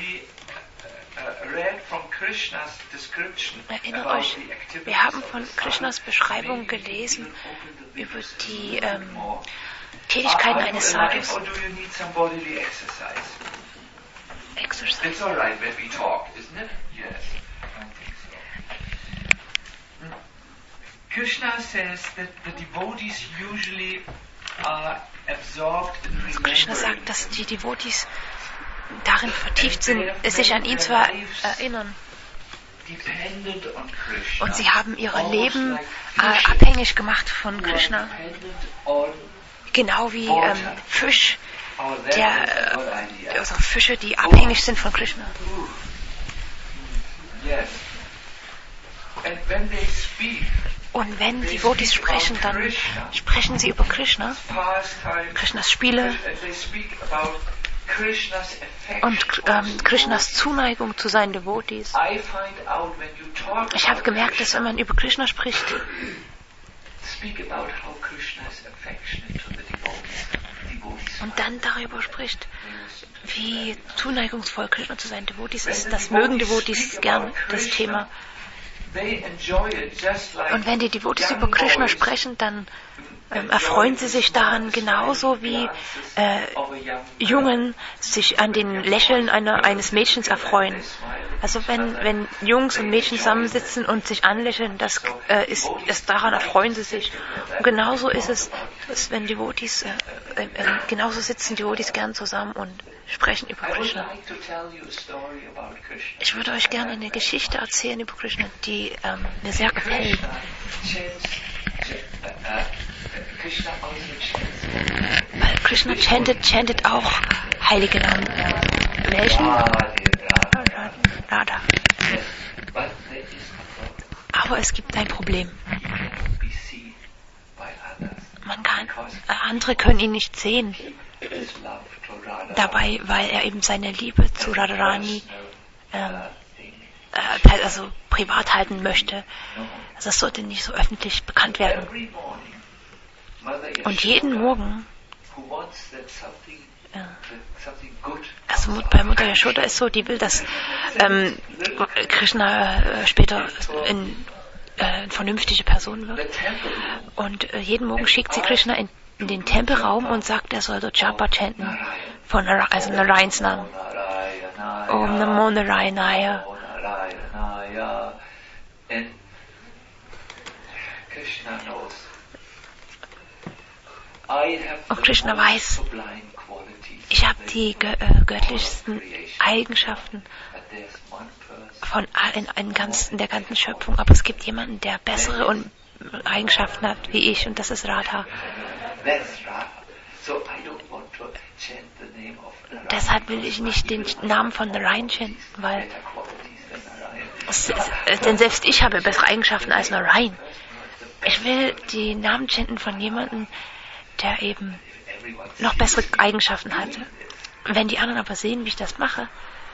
Erinnert euch, wir haben von Krishnas Beschreibung gelesen über die ähm, Tätigkeiten eines Sadhus. Exercise. It's all right when we talk, isn't it? Yes, I think so. Krishna says that the devotees usually are absorbed in remembering. Krishna sagt, dass die Devotees darin vertieft sind, sich an ihn zu erinnern. Und sie haben ihr Leben äh, abhängig gemacht von Krishna. Genau wie ähm, Fisch, der, äh, also Fische, die abhängig sind von Krishna. Und wenn die Devotees sprechen, dann sprechen sie über Krishna, Krishnas Spiele und ähm, Krishnas Zuneigung zu seinen Devotees. Ich habe gemerkt, dass wenn man über Krishna spricht, und dann darüber spricht, wie zuneigungsvoll Krishna zu seinen Devotees ist, das mögen Devotees gern, das Thema. Und wenn die Devotees über Krishna sprechen, dann ähm, erfreuen sie sich daran genauso wie äh, Jungen sich an den Lächeln einer, eines Mädchens erfreuen. Also wenn, wenn Jungs und Mädchen zusammensitzen und sich anlächeln, das äh, ist, ist, daran erfreuen sie sich. Und genauso ist es, dass wenn Devotees, äh, äh, äh, genauso sitzen Devotees gern zusammen und sprechen über Krishna. Ich würde euch gerne eine Geschichte erzählen über Krishna, die ähm, mir sehr gefällt. Weil Krishna chantet, chantet auch heilige Namen. Welchen? Radha. Aber es gibt ein Problem. Man kann, andere können ihn nicht sehen. Dabei, weil er eben seine Liebe zu Radharani ähm, äh, also privat halten möchte. Also das sollte nicht so öffentlich bekannt werden. Und jeden Morgen, ja, also bei Mutter Yashoda ist so, die will, dass ähm, Krishna äh, später in, äh, eine vernünftige Person wird. Und äh, jeden Morgen schickt sie Krishna in, in den Tempelraum und sagt, er soll dort Japa chanten, von also Narayans Namen. Om Namo Narayanaya. Und Krishna weiß, ich habe die gö- äh, göttlichsten Eigenschaften von in, in, ganz, in der ganzen Schöpfung, aber es gibt jemanden, der bessere und Eigenschaften hat wie ich, und das ist Radha. Deshalb will ich nicht den Namen von Narayan chanten, weil es, es, denn selbst ich habe bessere Eigenschaften als Narayan. Ich will die Namen chanten von jemandem, der eben noch bessere Eigenschaften hat. Wenn die anderen aber sehen, wie ich das mache,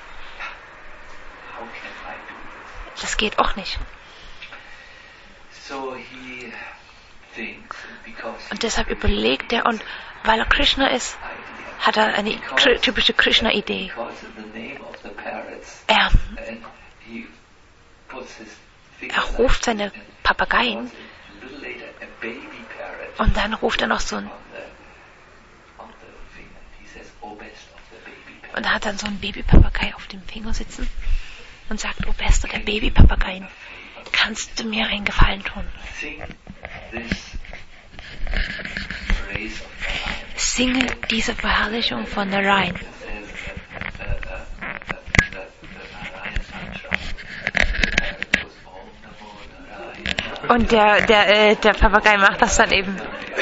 das geht auch nicht. Und deshalb überlegt er, und weil er Krishna ist, hat er eine typische Krishna-Idee. Er, er ruft seine Papageien und dann ruft er noch so ein und er hat dann so einen Babypapagei auf dem Finger sitzen und sagt: Oh bester der Babypapageien, kannst du mir einen Gefallen tun? Singe diese Verherrlichung von Narayan. Und der, der, äh, der Papagei macht das dann eben.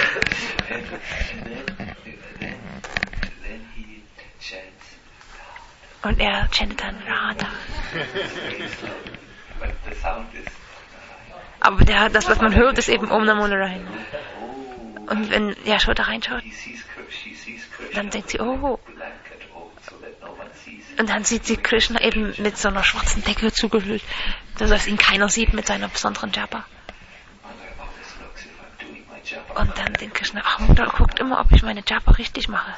Und er chantet dann Radha. Aber der, das, was man hört, ist eben Om Namo Narayan. Und wenn Yashoda reinschaut, dann denkt sie: Oh. Und dann sieht sie Krishna eben mit so einer schwarzen Decke zugehüllt, dass ihn keiner sieht mit seiner besonderen Japa. Und dann denkt Krishna: Ach, Mutter guckt immer, ob ich meine Japa richtig mache.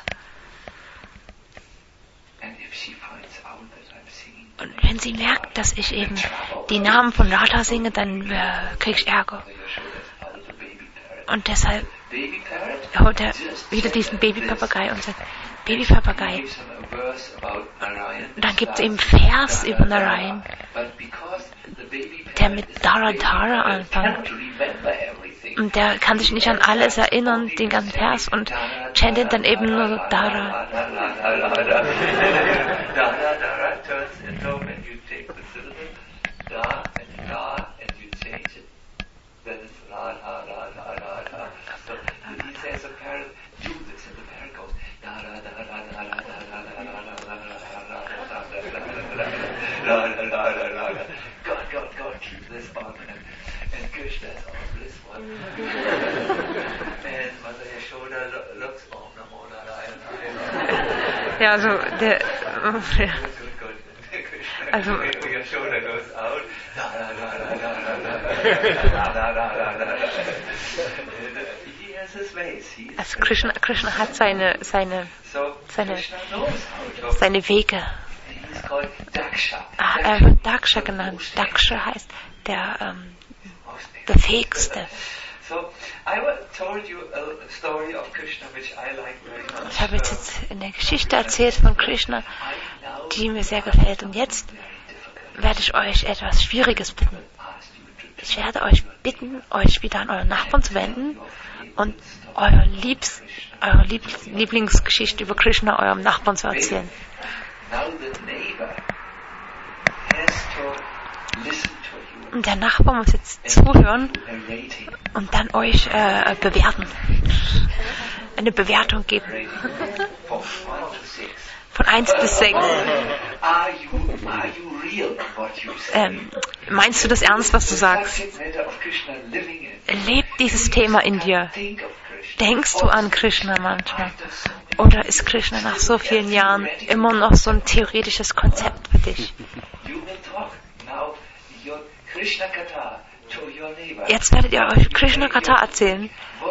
Und wenn sie merkt, dass ich eben die Namen von Radha singe, dann äh, krieg ich Ärger. Und deshalb holt er wieder diesen Babypapagei und sagt: Babypapagei. Dann gibt es eben Vers über Narayan, der mit Dara Dara anfängt. Und der kann sich nicht an alles erinnern, den ganzen Vers, und chantet dann eben nur so Dara. Ja, also der, ja. Also also Krishna, Krishna hat seine seine seine seine Wege. Ah, er wird Daksha genannt. Daksha heißt der ähm, der Fähigste. Ich habe jetzt, jetzt eine Geschichte erzählt von Krishna, die mir sehr gefällt. Und jetzt werde ich euch etwas Schwieriges bitten. Ich werde euch bitten, euch wieder an euren Nachbarn zu wenden und eure, Liebs, eure Lieb, Lieblingsgeschichte über Krishna eurem Nachbarn zu erzählen. Und der Nachbar muss jetzt zuhören und dann euch äh, bewerten. Eine Bewertung geben. Von eins bis sechs. Ähm, meinst du das ernst, was du sagst? Lebt dieses Thema in dir? Denkst du an Krishna manchmal? Oder ist Krishna nach so vielen Jahren immer noch so ein theoretisches Konzept für dich? Jetzt werdet ihr euch Krishna Katha erzählen.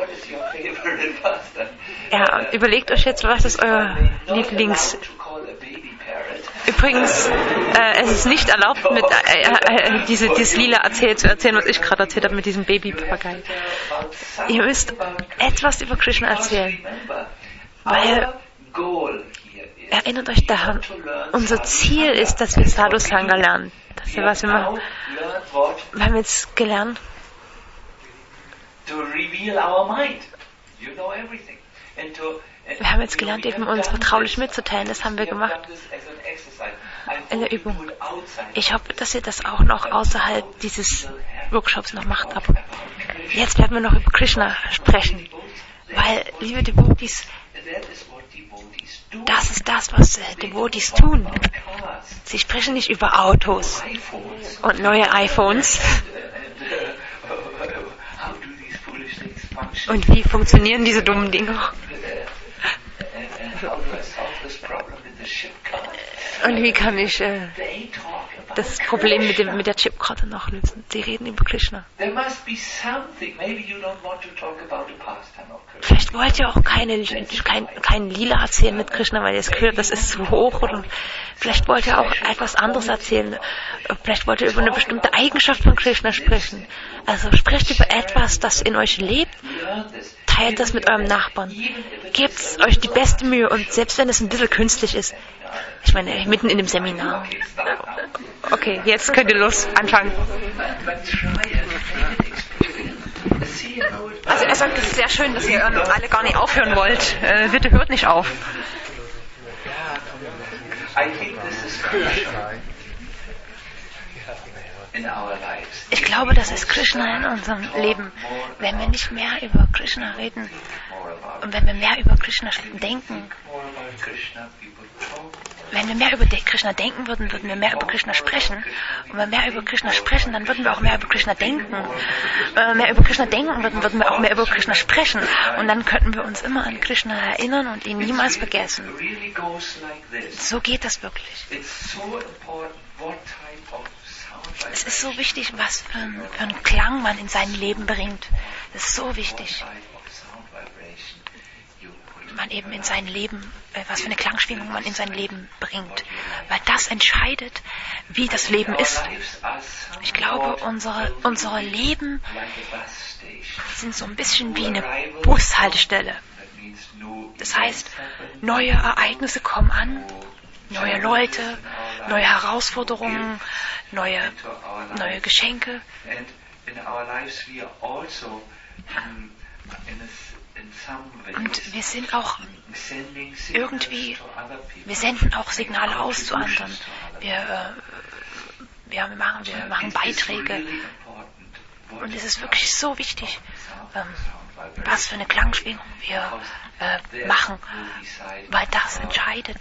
Ja, überlegt euch jetzt, was ist euer Lieblings... Übrigens, äh, es ist nicht erlaubt, mit äh, äh, diese, dieses Lila erzählt zu erzählen, was ich gerade erzählt habe mit diesem Baby-Papagei. Ihr müsst etwas über Krishna erzählen, weil erinnert euch daran, unser Ziel ist, dass wir Sadhu Sangha lernen. Das ist ja, was wir machen. Wir haben jetzt gelernt, wir haben jetzt gelernt, eben uns vertraulich mitzuteilen. Das haben wir gemacht in der Übung. Ich hoffe, dass ihr das auch noch außerhalb dieses Workshops noch macht. Aber jetzt werden wir noch über Krishna sprechen. Weil, liebe Devotees, das ist das, was äh, Devotees tun. Sie sprechen nicht über Autos und neue iPhones. Und wie funktionieren diese dummen Dinge? Und wie kann ich äh, das Problem mit, dem, mit der Chipkarte noch lösen? Sie reden über Krishna. Vielleicht wollt ihr auch keine, kein, kein Lila erzählen mit Krishna, weil ihr es gehört, das ist zu hoch. Oder vielleicht wollt ihr auch etwas anderes erzählen. Vielleicht wollt ihr über eine bestimmte Eigenschaft von Krishna sprechen. Also sprecht über etwas, das in euch lebt. Teilt das mit eurem Nachbarn. Gebt euch die beste Mühe und selbst wenn es ein bisschen künstlich ist. Ich meine, mitten in dem Seminar. Okay, jetzt könnt ihr los anfangen. Also er sagt, es ist sehr schön, dass ihr alle gar nicht aufhören wollt. Äh, bitte hört nicht auf. Ich glaube, das ist Krishna in unserem Leben. Wenn wir nicht mehr über Krishna reden und wenn wir mehr über Krishna denken, wenn wir mehr über Krishna denken würden, würden wir mehr über Krishna sprechen. Und wenn wir mehr über Krishna sprechen, dann würden wir auch mehr über Krishna denken. Wenn wir mehr über Krishna denken würden, würden wir auch mehr über Krishna sprechen. Und dann könnten wir uns immer an Krishna erinnern und ihn niemals vergessen. So geht das wirklich. Es ist so wichtig, was für, ein, für einen Klang man in sein Leben bringt. Es ist so wichtig. Man eben in sein Leben, äh, was für eine Klangschwingung man in sein Leben bringt. Weil das entscheidet, wie das Leben ist. Ich glaube, unsere, unsere Leben sind so ein bisschen wie eine Bushaltestelle. Das heißt, neue Ereignisse kommen an, neue Leute, neue Herausforderungen, neue, neue Geschenke. Und wir sind auch irgendwie, wir senden auch Signale aus zu anderen. Wir, äh, wir, machen, wir machen Beiträge. Und es ist wirklich so wichtig, ähm, was für eine Klangschwingung wir äh, machen, weil das entscheidet,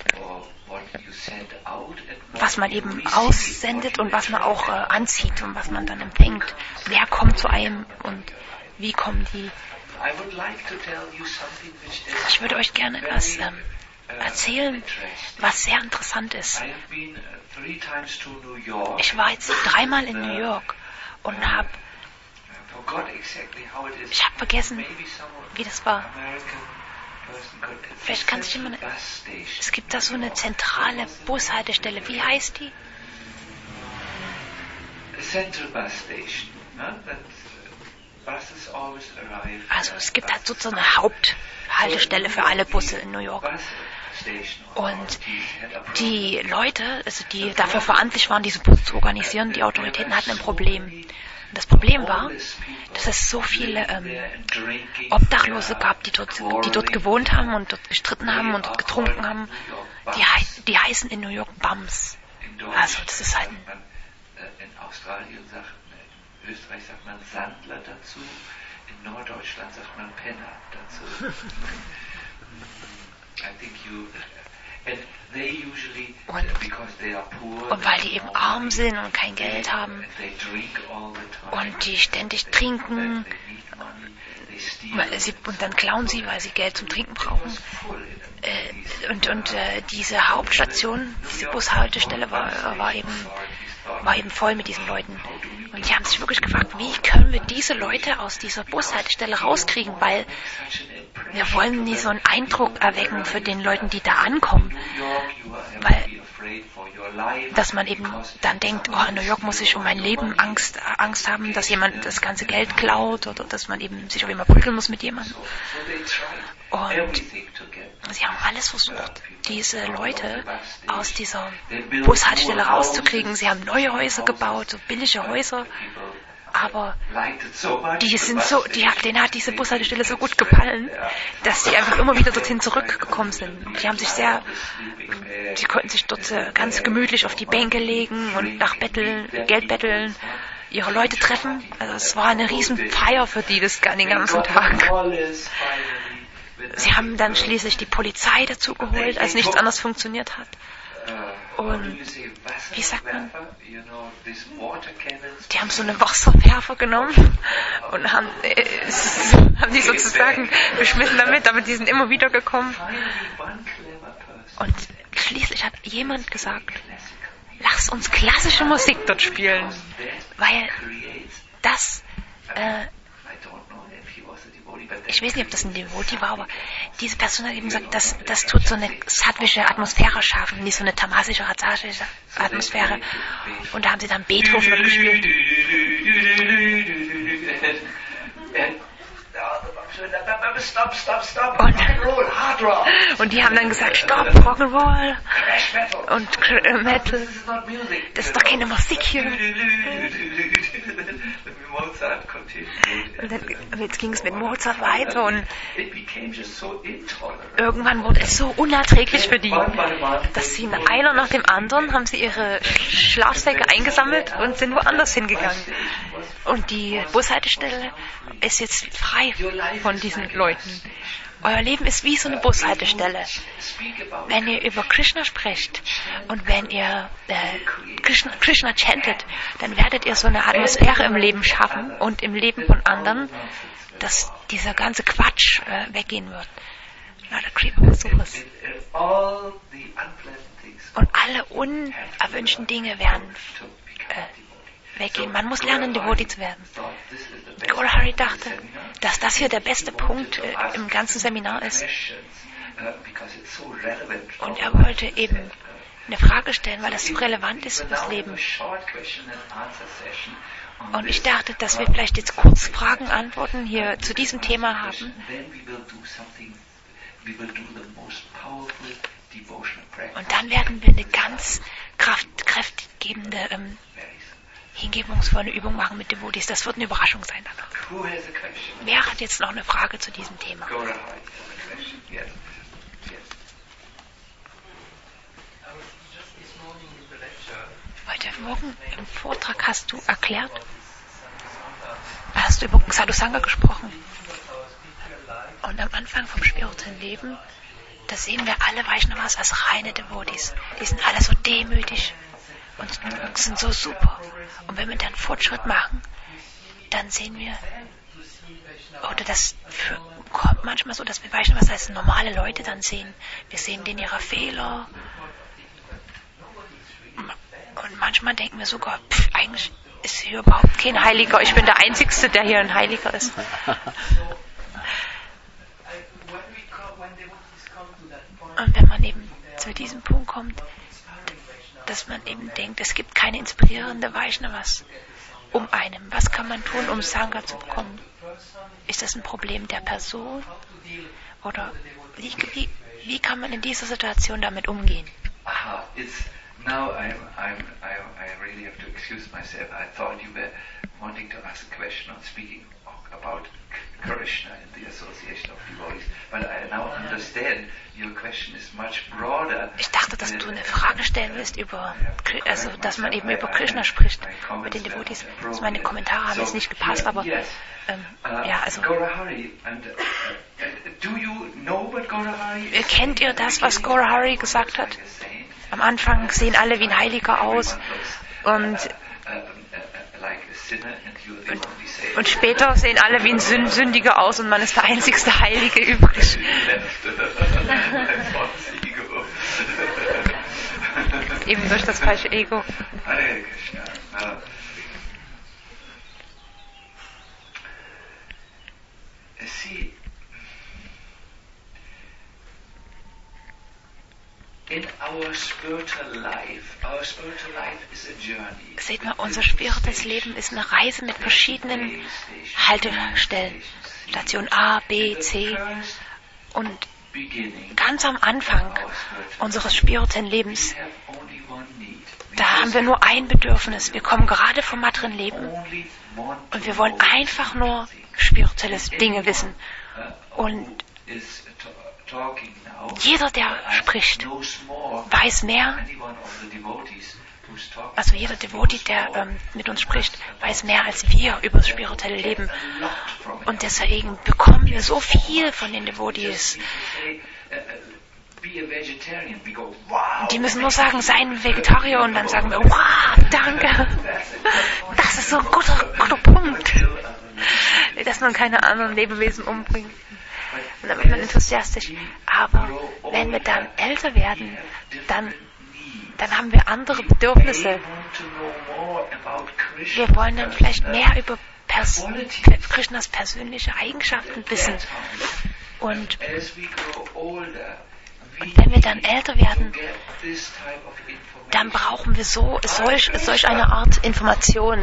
was man eben aussendet und was man auch äh, anzieht und was man dann empfängt. Wer kommt zu einem und wie kommen die? Ich würde euch gerne etwas ähm, erzählen, was sehr interessant ist. Ich war jetzt dreimal in New York und habe ich habe vergessen, wie das war. Vielleicht kann sich jemand... Es gibt da so eine zentrale Bushaltestelle. Wie heißt die? Also es gibt halt so eine Haupthaltestelle für alle Busse in New York. Und die Leute, also die dafür verantwortlich waren, diese Busse zu organisieren, die Autoritäten hatten ein Problem. Das Problem war, dass es so viele ähm, Obdachlose gab, die dort, die dort gewohnt haben und dort gestritten haben und dort getrunken haben. Die, die heißen in New York Bums. Also das ist halt ein... In Australien sagt man, in Österreich sagt man Sandler dazu, in Norddeutschland sagt man Penner dazu. I think you... Und, und weil die eben arm sind und kein Geld haben und die ständig trinken sie, und dann klauen sie, weil sie Geld zum Trinken brauchen. Äh, und und äh, diese Hauptstation, diese Bushaltestelle war, war, eben, war eben voll mit diesen Leuten. Und die haben sich wirklich gefragt, wie können wir diese Leute aus dieser Bushaltestelle rauskriegen, weil wir wollen nie so einen Eindruck erwecken für den Leuten, die da ankommen. Weil, dass man eben dann denkt, oh, in New York muss ich um mein Leben Angst, Angst haben, dass jemand das ganze Geld klaut oder dass man eben sich auf immer prügeln muss mit jemandem. Und sie haben alles versucht, diese Leute aus dieser Bushaltestelle rauszukriegen. Sie haben neue Häuser gebaut, so billige Häuser. Aber die sind so, die, denen hat diese Bushaltestelle so gut gefallen, dass sie einfach immer wieder dorthin zurückgekommen sind. Die haben sich sehr, die konnten sich dort ganz gemütlich auf die Bänke legen und nach Betteln, Geld betteln, ihre Leute treffen. Also es war eine riesen Feier für die das den ganzen Tag. sie haben dann schließlich die Polizei dazu geholt, als nichts anderes funktioniert hat. Und wie sagt man? Die haben so eine Wasserwerfer genommen und haben, äh, haben die sozusagen beschmissen damit, aber die sind immer wieder gekommen. Und schließlich hat jemand gesagt, lass uns klassische Musik dort spielen, weil das, äh, ich weiß nicht, ob das ein Devoti war, aber diese Person hat eben gesagt, das, das tut so eine sattwische Atmosphäre schaffen, nicht so eine tamasische, razatische Atmosphäre. Und da haben sie dann Beethoven dort gespielt. Stop, stop, stop. Und, Rock'n'Roll, Hard Rock. Und die haben dann gesagt, stopp, Rock'n'Roll und Cr- Metal. Das ist doch keine Musik hier. Und dann, jetzt ging es mit Mozart weiter und irgendwann wurde es so unerträglich für die, dass sie einer nach dem anderen haben sie ihre Schlafsäcke eingesammelt und sind woanders hingegangen. Und die Bushaltestelle ist jetzt frei von diesen Leuten. Euer Leben ist wie so eine Bushaltestelle. Wenn ihr über Krishna sprecht und wenn ihr äh, Krishna, Krishna chantet, dann werdet ihr so eine Atmosphäre im Leben schaffen und im Leben von anderen, dass dieser ganze Quatsch äh, weggehen wird. Na, der Creeper versucht es. Und alle unerwünschten Dinge werden äh, weggehen. Man muss lernen, Devoti zu werden. Gaurahari dachte, dass das hier der beste Punkt äh, im ganzen Seminar ist. Und er wollte eben eine Frage stellen, weil das so relevant ist für das Leben. Und ich dachte, dass wir vielleicht jetzt kurz Fragen, Antworten hier zu diesem Thema haben. Und dann werden wir eine ganz kraft, kräftiggebende, ähm, hingebungsvolle Übung machen mit Devotis. Das wird eine Überraschung sein danach. Wer hat jetzt noch eine Frage zu diesem Thema? Heute Morgen im Vortrag hast du erklärt, hast du über Sadhusanga gesprochen. Und am Anfang vom spirituellen Leben, da sehen wir alle Vaishnavas als reine Devotis. Die sind alle so demütig und sind so super. Und wenn wir dann Fortschritt machen, dann sehen wir, oder das für, kommt manchmal so, dass wir Vaishnavas als normale Leute dann sehen. Wir sehen denen ihre Fehler. Und manchmal denken wir sogar, pff, eigentlich ist hier überhaupt kein Heiliger. Ich bin der Einzige, der hier ein Heiliger ist. Und wenn man eben zu diesem Punkt kommt, dass man eben denkt, es gibt keine inspirierende Vaishnavas um einem. Was kann man tun, um Sangha zu bekommen? Ist das ein Problem der Person? Oder wie, wie, wie kann man in dieser Situation damit umgehen? Aha, it's now I'm I'm I I really have to excuse myself. I thought you were wanting to ask a question on speaking about Krishna in the association of devotees, but I now understand your question is much broader. Ich dachte, dass du eine Frage stellen willst über, also dass man eben über Krishna spricht mit den Devotees. Also meine Kommentare haben jetzt nicht gepasst, aber ähm, ja, also. Kennt ihr das, was Gaurahari gesagt hat? Am Anfang sehen alle wie ein Heiliger aus und Und, und später sehen alle wie ein Sündiger aus und man ist der einzigste Heilige übrig. Eben durch das falsche Ego. Seht mal, unser spirituelles Leben ist eine Reise mit verschiedenen Haltestellen. Station A, B, C. Und ganz am Anfang unseres spirituellen Lebens, da haben wir nur ein Bedürfnis. Wir kommen gerade vom materiellen Leben und wir wollen einfach nur spirituelle Dinge wissen. Und jeder, der spricht, weiß mehr Also jeder Devotee, der ähm, mit uns spricht, weiß mehr als wir über das spirituelle Leben. Und deswegen bekommen wir so viel von den Devotees. Die müssen nur sagen, sei ein Vegetarier, und dann sagen wir, wow, danke. Das ist so ein guter, guter Punkt. Dass man keine anderen Lebewesen umbringt. Und dann wird man enthusiastisch. Aber wenn wir dann älter werden, dann, dann haben wir andere Bedürfnisse. Wir wollen dann vielleicht mehr über Pers- Krishnas persönliche Eigenschaften wissen. Und Und wenn wir dann älter werden, dann brauchen wir so solch, solch eine Art Information.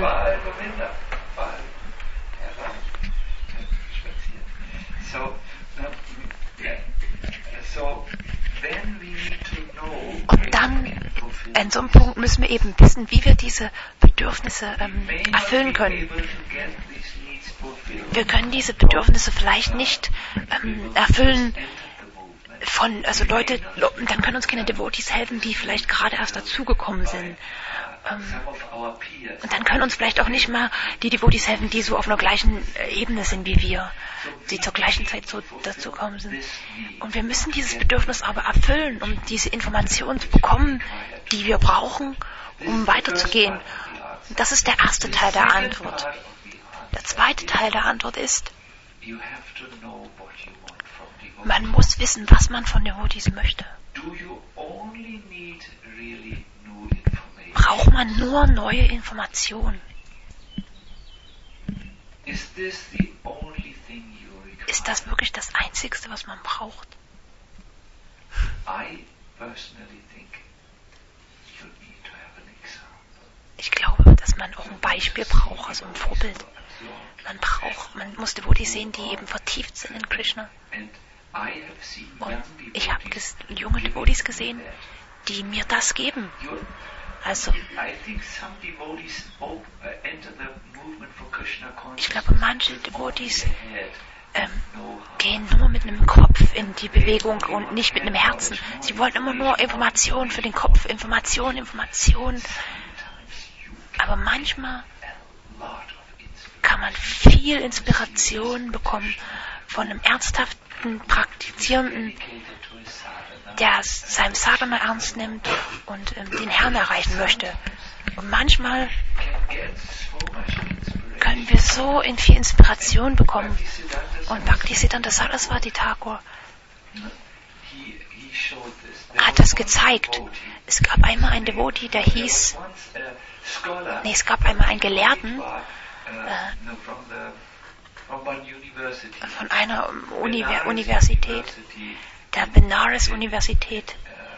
Und dann, an so einem Punkt müssen wir eben wissen, wie wir diese Bedürfnisse ähm, erfüllen können. Wir können diese Bedürfnisse vielleicht nicht ähm, erfüllen, von, also Leute, dann können uns keine Devotees helfen, die vielleicht gerade erst dazugekommen sind. Ähm, und dann können uns vielleicht auch nicht mal die Devotees helfen, die so auf einer gleichen Ebene sind wie wir, die zur gleichen Zeit so dazugekommen sind. Und wir müssen dieses Bedürfnis aber erfüllen, um diese Informationen zu bekommen, die wir brauchen, um weiterzugehen. Und das ist der erste Teil der Antwort. Der zweite Teil der Antwort ist, man muss wissen, was man von Devotees möchte. Braucht man nur neue Informationen? Ist das wirklich das Einzigste, was man braucht? Ich glaube, dass man auch ein Beispiel braucht, also ein Vorbild. Man braucht, man muss Devotees sehen, die eben vertieft sind in Krishna. Und ich habe junge Devotees gesehen, die mir das geben. Also, ich glaube, manche Devotees ähm, gehen nur mit einem Kopf in die Bewegung und nicht mit einem Herzen. Sie wollen immer nur Informationen für den Kopf, Information, Information. Aber manchmal kann man viel Inspiration bekommen von einem ernsthaften Praktizierenden, der seinem Sadhana ernst nimmt und ähm, den Herrn erreichen möchte. Und manchmal können wir so in viel Inspiration bekommen. Und Bhaktisiddhanta Saraswati Thakur hat das gezeigt. Es gab einmal einen Devotee, der hieß, nee, es gab einmal einen Gelehrten, äh, von einer Uni- Universität, der Benares-Universität.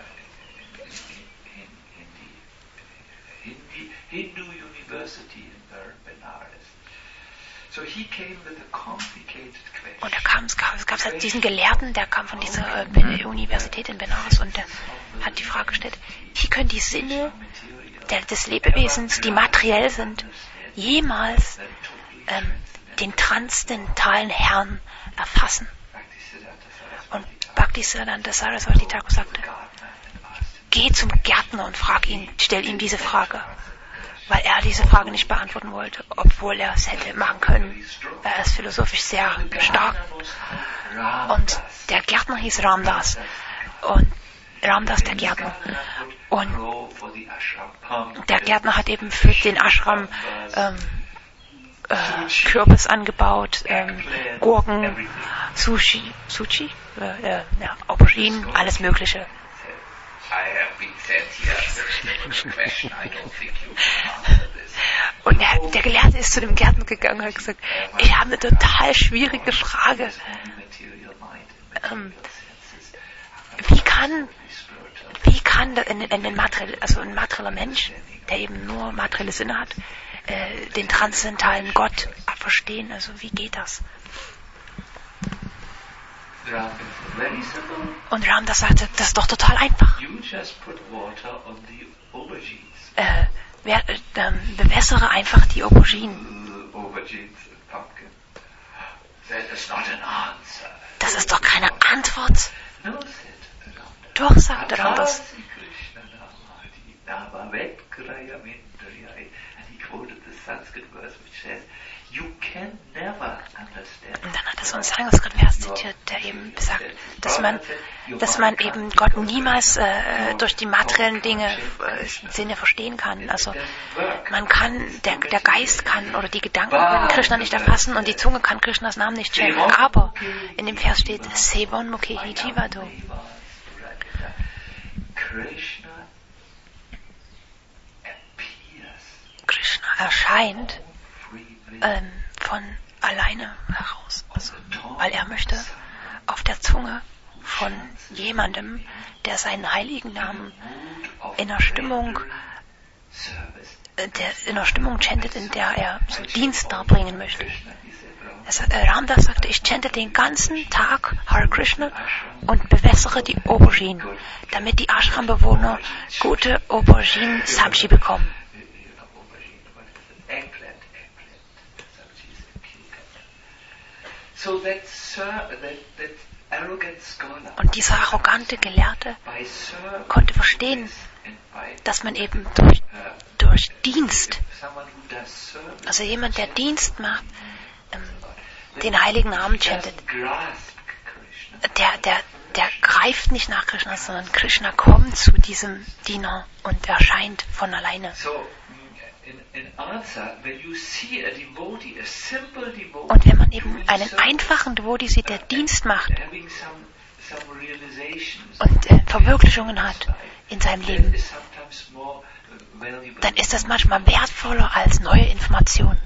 Hindu University in Benares. So he came with a complicated question. Und da kam es gab, es gab halt diesen Gelehrten, der kam von dieser äh, Universität in Benares und der hat die Frage gestellt, wie können die Sinne der, des Lebewesens, die materiell sind, jemals ähm, den transzendentalen Herrn erfassen? Und Bhaktisiddhanta Saraswati Thakur sagte, geh zum Gärtner und frag ihn, stell ihm diese Frage. Weil er diese Frage nicht beantworten wollte, obwohl er es hätte machen können. Er ist philosophisch sehr stark. Und der Gärtner hieß Ramdas. Und Ramdas, der Gärtner. Und der Gärtner hat eben für den Ashram ähm, äh, Kürbis angebaut, ähm, Gurken, Sushi, Sushi, äh, äh, ja, Auberginen, alles Mögliche. Und der, der Gelehrte ist zu dem Gärtner gegangen und hat gesagt, ich habe eine total schwierige Frage. Ähm, wie kann, wie kann ein, ein, materiell, also ein materieller Mensch, der eben nur materielle Sinne hat, äh, den transzendentalen Gott verstehen? Also wie geht das? Und Ramdas sagte, das ist doch total einfach. Äh, wer, äh, bewässere einfach die Auberginen. Das ist doch keine Antwort. Doch, sagte Ramdas. Und dann hat er so einen Sanskrit-Vers zitiert, der eben besagt, dass man, dass man eben Gott niemals äh, durch die materiellen Dinge äh, Sinne verstehen kann. Also man kann, der, der Geist kann oder die Gedanken können Krishna nicht erfassen und die Zunge kann Krishnas Namen nicht chanten. Aber in dem Vers steht Sevon Mukhehi Jivado. Krishna erscheint ähm, von alleine heraus, also, weil er möchte auf der Zunge von jemandem, der seinen heiligen Namen in einer Stimmung, äh, der in einer Stimmung chantet, in der er so Dienst darbringen möchte. Es, äh, Ramdas sagte, ich chante den ganzen Tag Hare Krishna und bewässere die Auberginen, damit die Ashram-Bewohner gute Auberginen-Sabji bekommen. Und dieser arrogante Gelehrte konnte verstehen, dass man eben durch, durch Dienst, also jemand, der Dienst macht, den heiligen Namen chantet, der, der, der greift nicht nach Krishna, sondern Krishna kommt zu diesem Diener und erscheint von alleine. Und wenn man eben einen einfachen Devotee sieht, der Dienst macht und äh, Verwirklichungen hat in seinem Leben, dann ist das manchmal wertvoller als neue Informationen.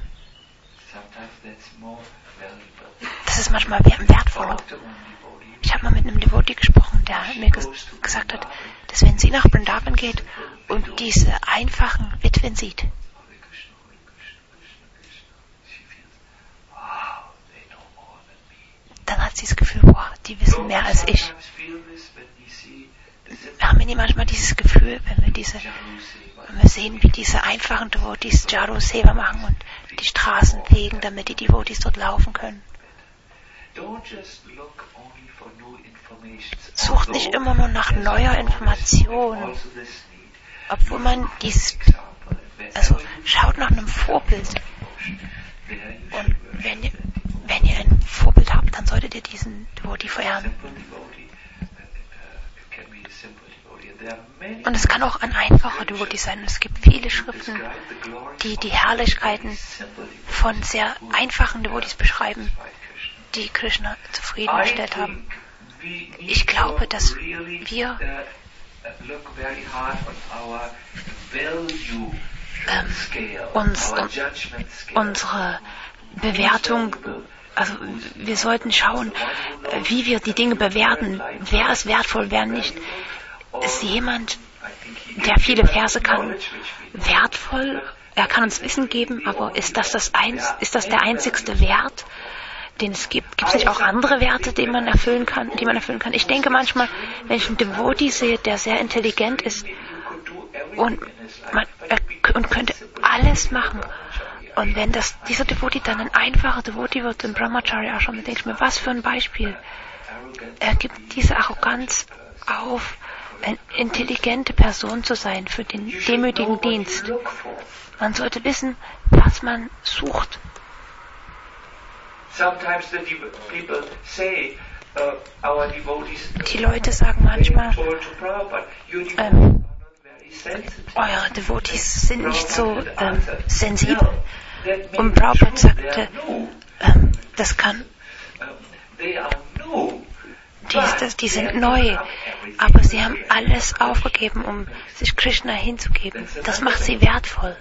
Das ist manchmal wertvoller. Ich habe mal mit einem Devotee gesprochen, der mir ges- gesagt hat, dass wenn sie nach Vrindavan geht und diese einfachen Witwen sieht, dann hat sie das Gefühl, wow, die wissen mehr als ich. Haben wir nicht manchmal dieses Gefühl, wenn wir diese, wenn wir sehen, wie diese einfachen Devotees Jaru Seva machen und die Straßen fegen, damit die Devotees dort laufen können. Sucht nicht immer nur nach neuer Information, obwohl man dieses, also schaut nach einem Vorbild. Und wenn ihr, wenn ihr ein Vorbild habt, dann solltet ihr diesen Devotee verehren. Und es kann auch ein einfacher Devotee sein. Es gibt viele Schriften, die die Herrlichkeiten von sehr einfachen Devotees beschreiben, die Krishna zufriedengestellt haben. Ich glaube, dass wir ähm, uns, um, unsere Bewertung, also wir sollten schauen, wie wir die Dinge bewerten. Wer ist wertvoll, wer nicht. Ist jemand, der viele Verse kann, wertvoll? Er kann uns Wissen geben, aber ist das, das eins, ist das der einzigste Wert, den es gibt? Gibt es nicht auch andere Werte, die man erfüllen kann, die man erfüllen kann? Ich denke manchmal, wenn ich einen Devotee sehe, der sehr intelligent ist und man er, und könnte alles machen. Und wenn das, dieser Devotee dann ein einfacher Devotee wird im Brahmacharya Ashram, dann denke ich mir, was für ein Beispiel. Er gibt diese Arroganz auf, eine intelligente Person zu sein für den demütigen Dienst. Man sollte wissen, was man sucht. Die Leute sagen manchmal, ähm, eure Devotees sind nicht so ähm, sensibel. Und Prabhupada sagte, ähm, das kann, die, ist das, die sind neu, aber sie haben alles aufgegeben, um sich Krishna hinzugeben. Das macht sie wertvoll.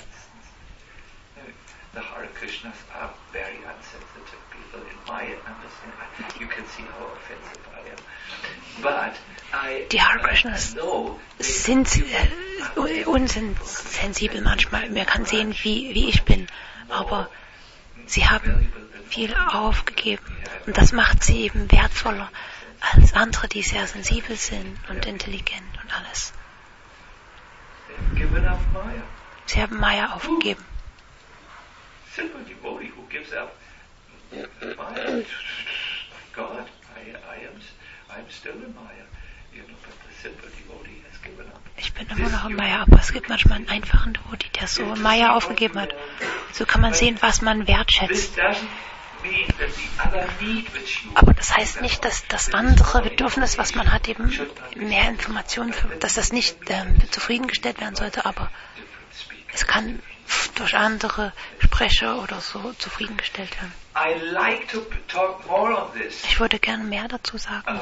Die Hare Krishnas sind äh, unsensibel manchmal. Man kann sehen, wie, wie ich bin. Aber sie haben viel aufgegeben. Und das macht sie eben wertvoller als andere, die sehr sensibel sind und intelligent und alles. Sie haben Maya aufgegeben. Ich Ich bin immer noch in Maya, aber es gibt manchmal einen einfachen Devotee, der so Maya aufgegeben hat. So kann man sehen, was man wertschätzt. Aber das heißt nicht, dass das andere Bedürfnis, was man hat, eben mehr Informationen, für, dass das nicht ähm, zufriedengestellt werden sollte, aber es kann durch andere Sprecher oder so zufriedengestellt werden. Ich würde gerne mehr dazu sagen,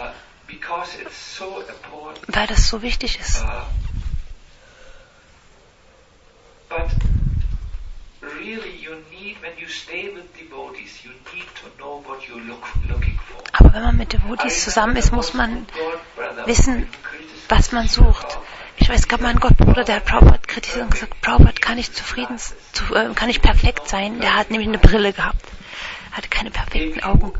weil das so wichtig ist. Aber wenn man mit Devotees zusammen ist, muss man wissen, was man sucht. Ich weiß, es gab mal einen Gottbruder, der hat Prabhupada kritisiert und gesagt, Prabhupada kann nicht zufrieden, zu, äh, kann nicht perfekt sein. Der hat nämlich eine Brille gehabt, hatte keine perfekten Augen.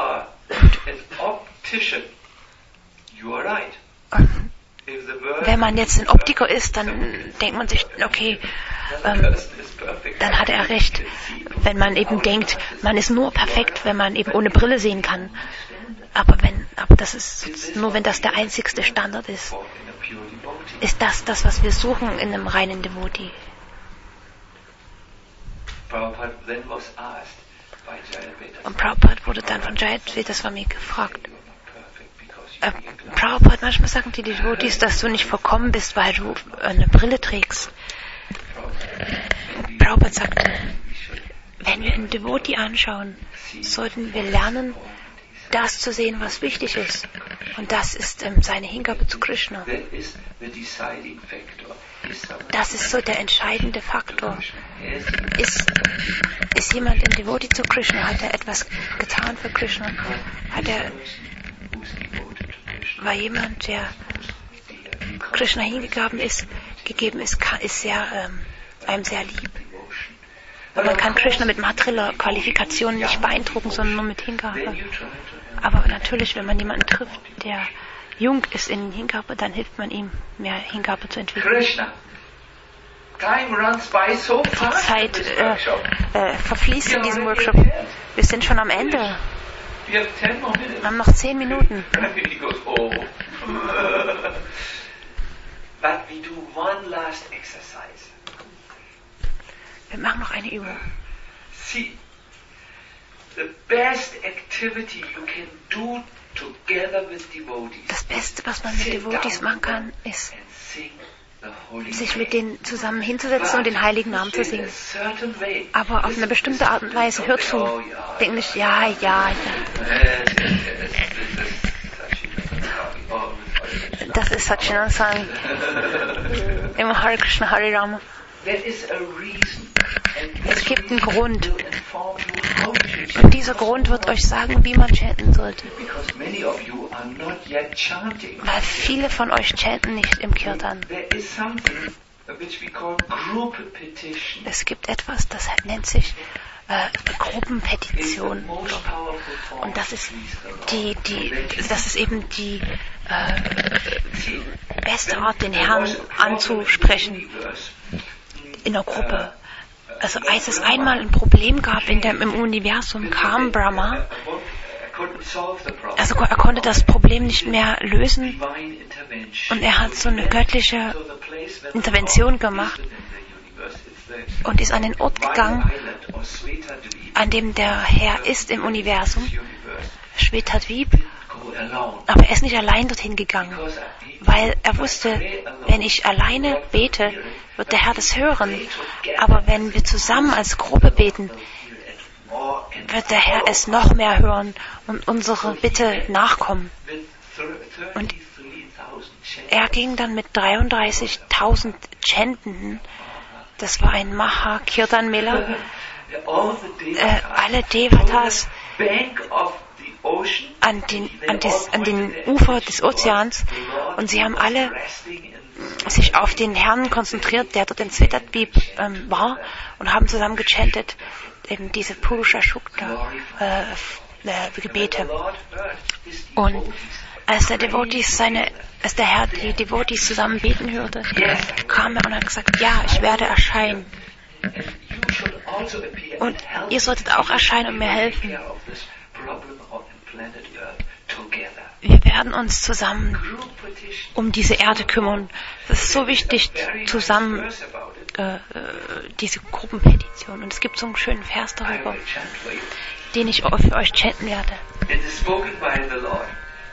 Und wenn man jetzt ein Optiker ist, dann denkt man sich, okay, ähm, dann hat er recht. Wenn man eben denkt, man ist nur perfekt, wenn man eben ohne Brille sehen kann. Aber wenn, aber das ist nur, wenn das der einzigste Standard ist. Ist das das, was wir suchen in einem reinen Devotee? Und Prabhupada wurde dann von Jayadvaita Swami gefragt. Äh, Prabhupada, manchmal sagen die Devotees, dass du nicht vollkommen bist, weil du eine Brille trägst. Prabhupada sagte, wenn wir einen Devotee anschauen, sollten wir lernen, das zu sehen, was wichtig ist. Und das ist ähm, seine Hingabe zu Krishna. Das ist so der entscheidende Faktor. Ist, ist jemand ein Devotee zu Krishna? Hat er etwas getan für Krishna? Hat er, war jemand, der Krishna hingegeben ist, gegeben ist, ist sehr, ähm, einem sehr lieb. Und man kann Krishna mit materieller Qualifikation nicht beeindrucken, sondern nur mit Hingabe. Aber natürlich, wenn man jemanden trifft, der jung ist in Hingabe, dann hilft man ihm, mehr Hingabe zu entwickeln. Die Zeit äh, äh, verfließt in diesem Workshop. Wir sind schon am Ende. Wir haben noch zehn Minuten. Wir machen noch eine Übung. Das Beste, was man mit Devotees machen kann, ist, sich mit denen zusammen hinzusetzen und den heiligen Namen zu singen. Aber auf eine bestimmte Art und Weise. Hört zu. Denkt nicht, ja, ja, ja. Das ist Satchidananda Swami. Immer Hare Krishna, Hare Rama. Es gibt einen Grund. Und dieser Grund wird euch sagen, wie man chanten sollte. Weil viele von euch chanten nicht im Kirtan. Es gibt etwas, das nennt sich äh, Gruppenpetition. Und das ist die, die, das ist eben die äh, beste Art, den Herrn anzusprechen in der Gruppe. Also als es einmal ein Problem gab in dem, im Universum, kam Brahma. Also er konnte das Problem nicht mehr lösen und er hat so eine göttliche Intervention gemacht und ist an den Ort gegangen, an dem der Herr ist im Universum, Shvetadvip, aber er ist nicht allein dorthin gegangen, weil er wusste, wenn ich alleine bete, wird der Herr das hören, aber wenn wir zusammen als Gruppe beten, wird der Herr es noch mehr hören und unsere Bitte nachkommen. Und er ging dann mit dreiunddreißigtausend Chantenden, das war ein Maha-Kirtan-Mela, äh, alle Devatas an den, an, des, an den Ufer des Ozeans und sie haben alle sich auf den Herrn konzentriert, der dort in Shvetadvip ähm, war und haben zusammen gechantet, eben diese Purusha Shukta äh, äh, Gebete. Und als der Devotees seine, als der Herr die Devotees zusammen beten hörte, kam er und hat gesagt, ja, ich werde erscheinen. Und ihr solltet auch erscheinen und mir helfen. Wir werden uns zusammen um diese Erde kümmern. Es ist so wichtig, zusammen äh, diese Gruppenpetition. Und es gibt so einen schönen Vers darüber, den ich für euch chanten werde. It is spoken by the Lord.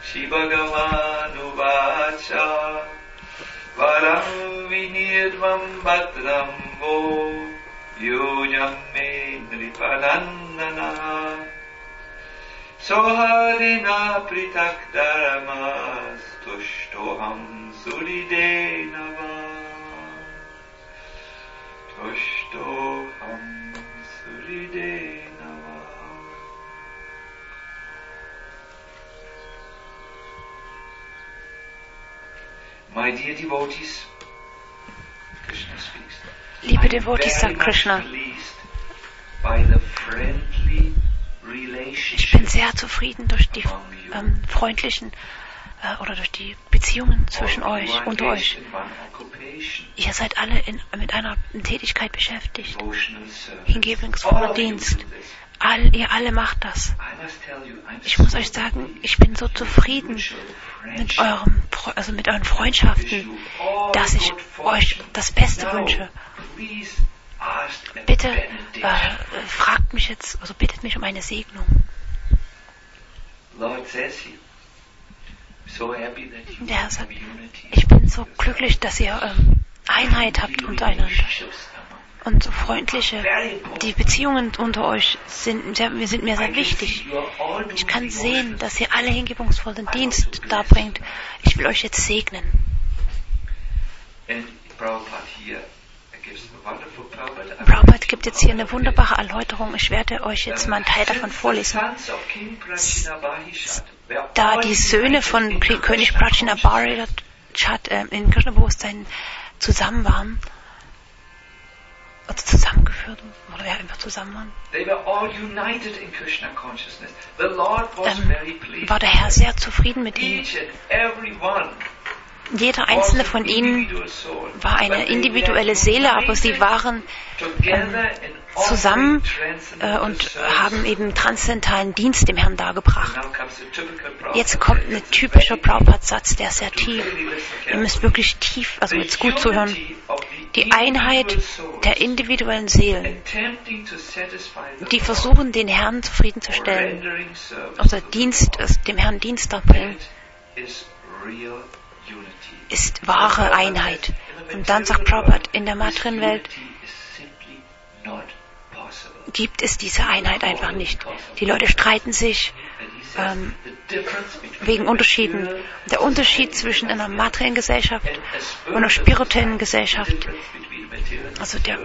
Shibhaganuvacha Varam vinirvam bhadram vo yojam me nripanandana soharina pritak dharmas tushtoham sulidenava tushtoham sulidenava. My dear devotees, Krishna speaks. Liebe Devotees, sagt Krishna, ich bin sehr zufrieden durch die ähm, freundlichen äh, oder durch die Beziehungen zwischen euch, unter euch. Ihr seid alle in, mit einer Tätigkeit beschäftigt, hingebungsvoller Dienst. All, ihr alle macht das. Ich muss euch sagen, ich bin so zufrieden mit eurem, also mit euren Freundschaften, dass ich euch das Beste wünsche. Bitte äh, fragt mich jetzt, also bittet mich um eine Segnung. Der Herr sagt, ich bin so glücklich, dass ihr ähm, Einheit habt untereinander. Und so freundliche, die Beziehungen unter euch sind, sehr, sind mir sehr wichtig. Ich kann sehen, dass ihr alle hingebungsvollen Dienst darbringt. Ich will euch jetzt segnen. Prabhupada gibt jetzt hier eine wunderbare Erläuterung. Ich werde euch jetzt mal einen Teil davon vorlesen. Da die Söhne von König Prajnaparishad äh, in Krishna-Bewusstsein zusammen waren, oder zusammengeführt, oder wir einfach zusammen waren, ähm, war der Herr sehr zufrieden mit ihnen. Jeder einzelne von ihnen war eine individuelle Seele, aber sie waren ähm, zusammen äh, und haben eben transzendentalen Dienst dem Herrn dargebracht. Jetzt kommt ein typischer Prabhupada-Satz, der ist sehr tief. Ihr müsst wirklich tief, also jetzt gut zuhören. Die Einheit der individuellen Seelen, die versuchen, den Herrn zufriedenzustellen, also Dienst, also dem Herrn Dienst erbringen, ist wahre Einheit. Und dann sagt Prabhupada, in der Materienwelt gibt es diese Einheit einfach nicht. Die Leute streiten sich ähm, wegen Unterschieden. Der Unterschied zwischen einer materiellen Gesellschaft und einer spirituellen Gesellschaft, also der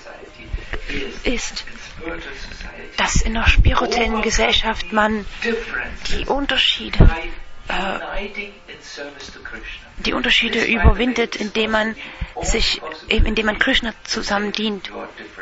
ist, dass in einer spirituellen Gesellschaft man die Unterschiede äh, die Unterschiede überwindet, indem man sich, indem man Krishna zusammen dient.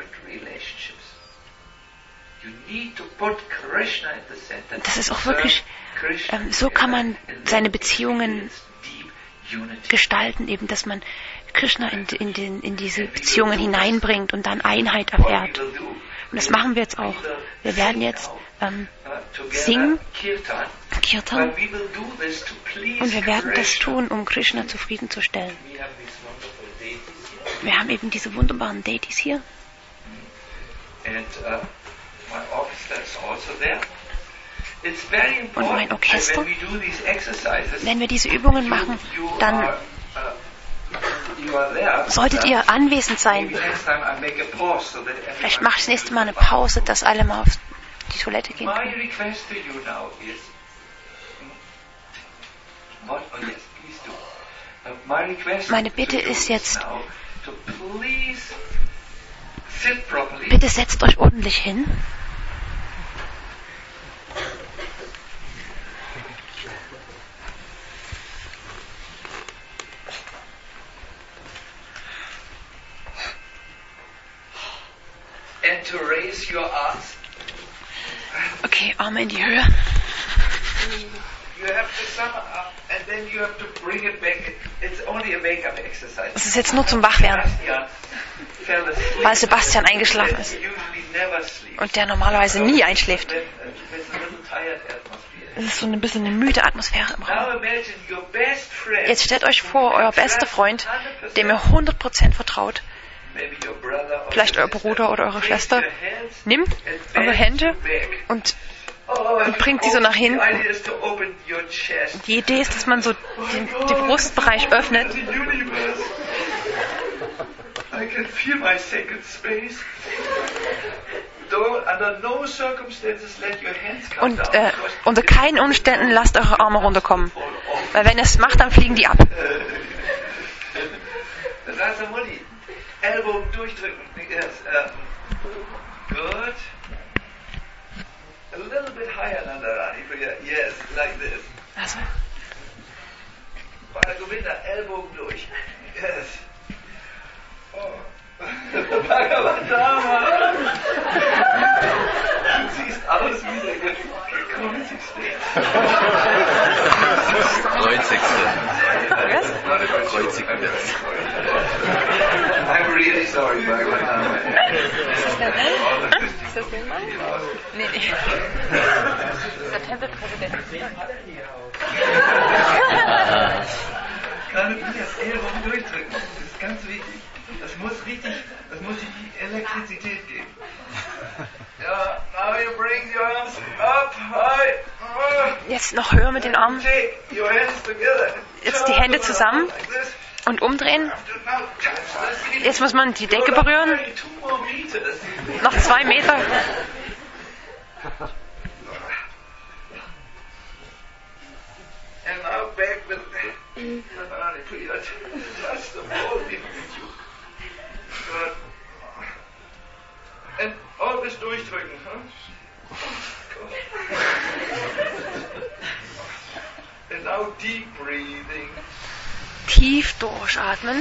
Das ist auch wirklich, ähm, so kann man seine Beziehungen gestalten, eben, dass man Krishna in, in, den, in diese Beziehungen hineinbringt und dann Einheit erfährt. Und das machen wir jetzt auch. Wir werden jetzt ähm, singen, Kirtan, und wir werden das tun, um Krishna zufriedenzustellen. Wir haben eben diese wunderbaren Deities hier. Und mein Orchester. Wenn wir diese Übungen machen, dann solltet ihr anwesend sein. Vielleicht mache ich das nächste Mal eine Pause, dass alle mal auf die Toilette gehen können. Meine Bitte ist jetzt, bitte setzt euch ordentlich hin. Okay, Arme in die Höhe. Das ist jetzt nur zum Wachwerden, weil Sebastian eingeschlafen ist und der normalerweise nie einschläft. Es ist so ein bisschen eine müde Atmosphäre im Raum. Now imagine your best friend, Jetzt stellt euch vor, euer bester Freund, dem ihr hundert Prozent vertraut, maybe your brother or vielleicht your euer sister, Bruder oder eure takes Schwester, your hands nimmt and eure bends Hände you back. und Oh, und bringt sie so nach hinten. The idea is to open your chest. die Idee ist, dass man so den, den Brustbereich öffnet. The universe. I can feel my second space. Don't, under no circumstances let your hands come Und down. äh, because unter keinen Umständen lasst eure Arme runterkommen. fall off. Weil wenn ihr es macht, dann fliegen die ab. Rasamuni, Ellbogen durchdrücken. Yes, uh, good. A little bit higher, Nandarani. Yes, like this. Also, Bhagavinda, Ellbogen durch. Yes. Oh. Bhagavatama. Du siehst aus wie der Gekreuzigste. Kreuzigste. was? Kreuzigste. I'm really sorry, Bhagavatama. Ist das der Mann? Ist das der Mann? Nee, nee. Der Tempelpräsident. Gerade wie das Ellbogen durchdrücken. Das ist ganz wichtig. Das muss richtig, das muss die Elektrizität geben. Ja, now you bring your arms up, high. Jetzt noch höher mit den Armen. Take your hands together. Jetzt die Hände zusammen Like this. und umdrehen. Now touch the ceiling. Jetzt muss man die Decke berühren. Two more meters. Noch zwei Meter. And now back with Nandarani, please. Touch the ball with you. Good. And always durchdrücken, huh? Good. And now deep breathing. Tief durchatmen.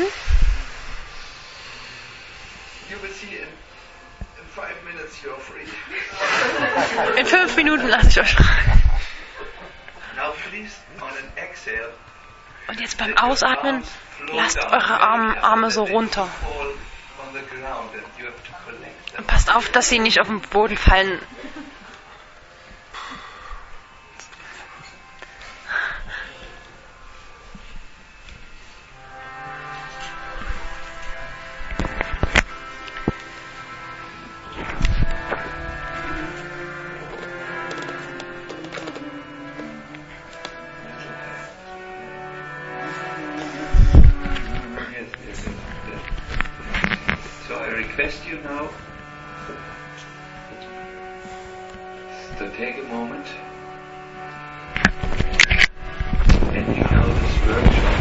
You will see in, in five minutes you're free. In fünf Minuten lasse ich euch frei. Now please, on an exhale, Und jetzt beim Ausatmen, lasst eure Arme, Arme so runter. fall on the ground and you have to collect them. Und passt auf, dass sie nicht auf den Boden fallen. Yes, yes, yes, yes. So I request you now to take a moment and you know this workshop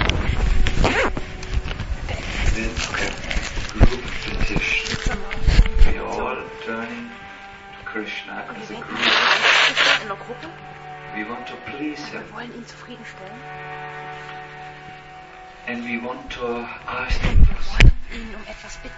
this group petition. We are all turning to Krishna as a group. In der Gruppe. We want to please him Wir wollen ihn zufriedenstellen. and we want to ask him Wir wollen ihn um etwas bitten.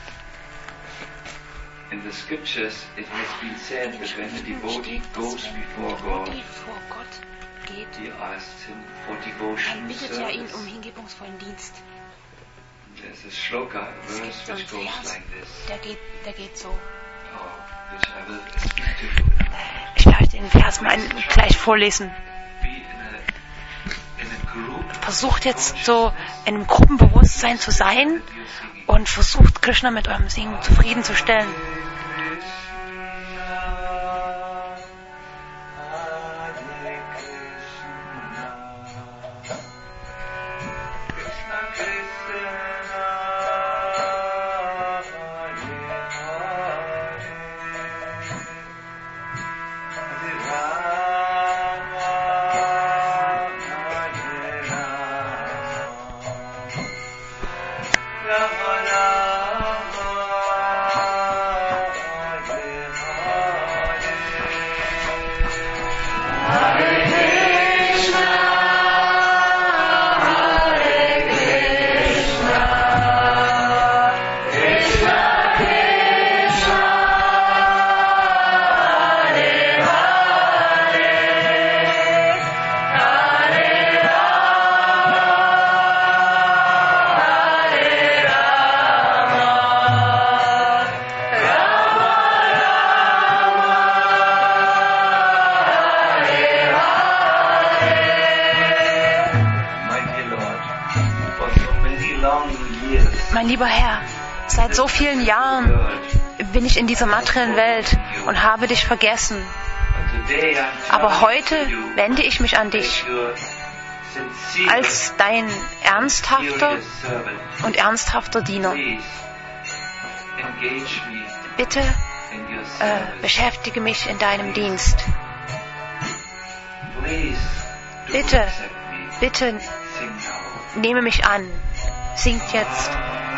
in the scriptures it has been said that when a devotee goes before God, Die vor Gott geht, he asks him for dann devotion bittet er ihn um service. hingebungsvollen Dienst. There's a shloka, a Es verse gibt so which einen goes Vers, like this, der geht, der geht so. oh, which I will speak to you. Ich werde euch den Vers mal gleich vorlesen. Be in a, in a group Versucht jetzt so in einem Gruppenbewusstsein zu sein that you're singing. und versucht Krishna mit eurem Singen zufriedenzustellen. Krishna, Krishna, Hare Rama, Hare Rama, Rama Rama, mein lieber Herr, seit so vielen Jahren bin ich in dieser materiellen Welt und habe dich vergessen. Aber heute wende ich mich an dich als dein ernsthafter und ernsthafter Diener. Bitte äh, beschäftige mich in deinem Dienst. Bitte, bitte nehme mich an. Singt jetzt.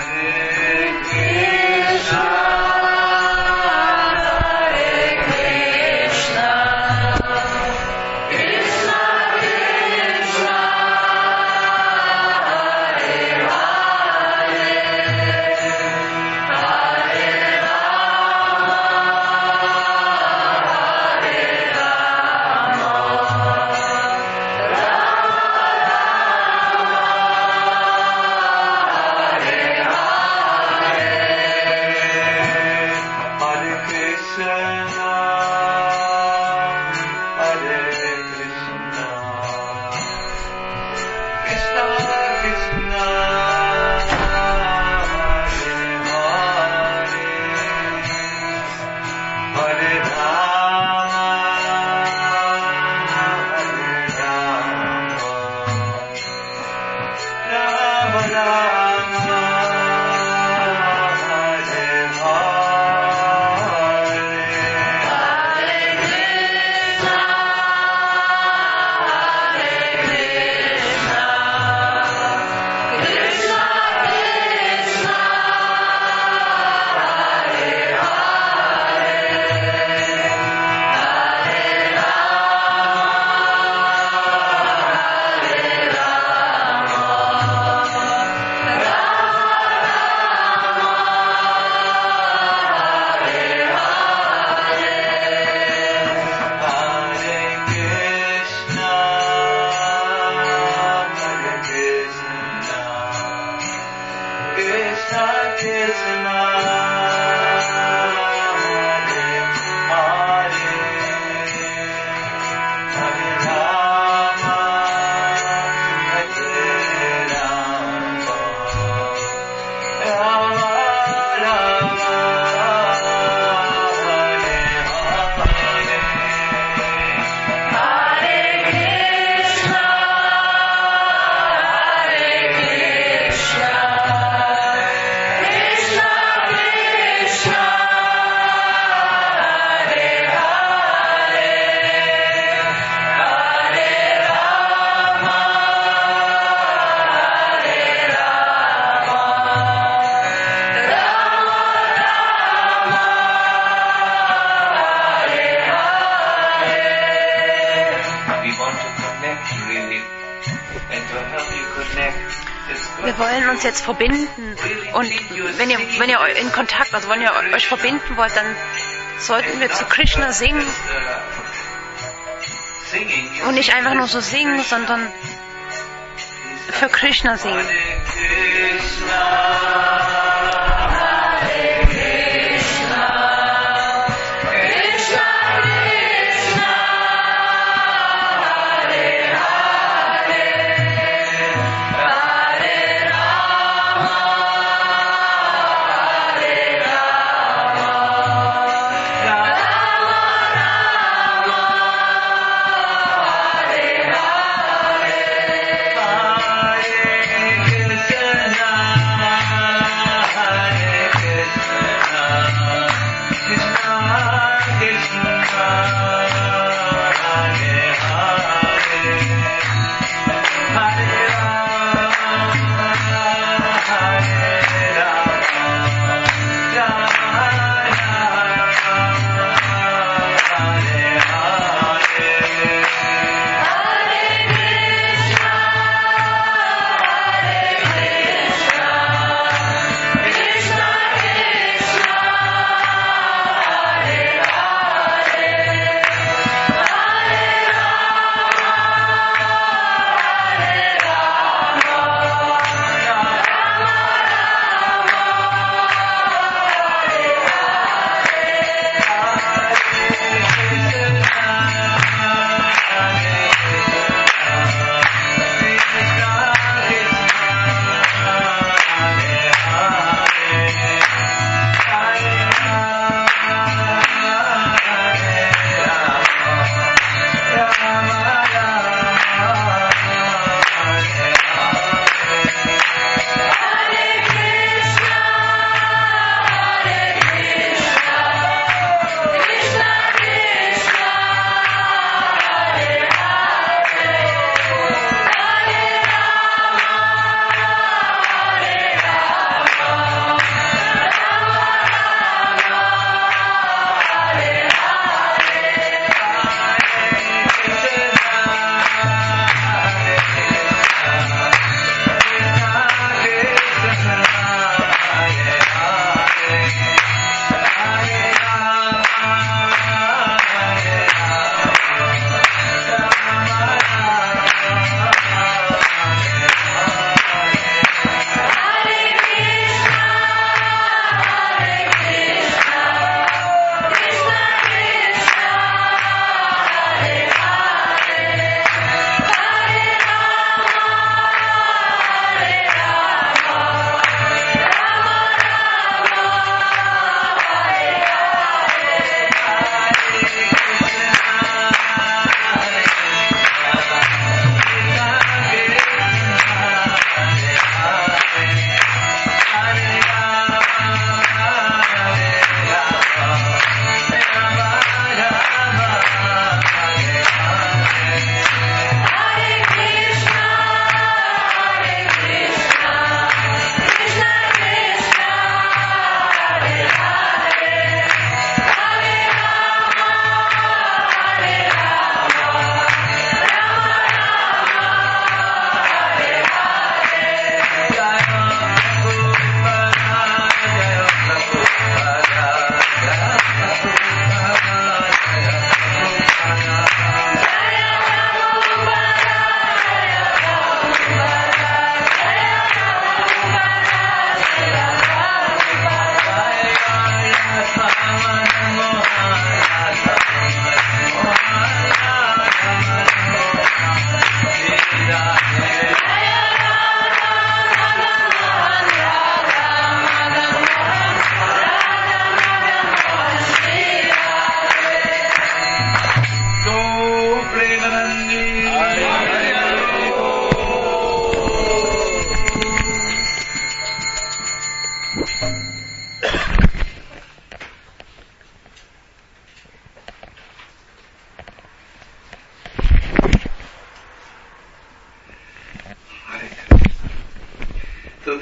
Wir wollen uns jetzt verbinden und wenn ihr, wenn ihr in Kontakt, also wenn ihr euch verbinden wollt, dann sollten wir zu Krishna singen und nicht einfach nur so singen, sondern für Krishna singen.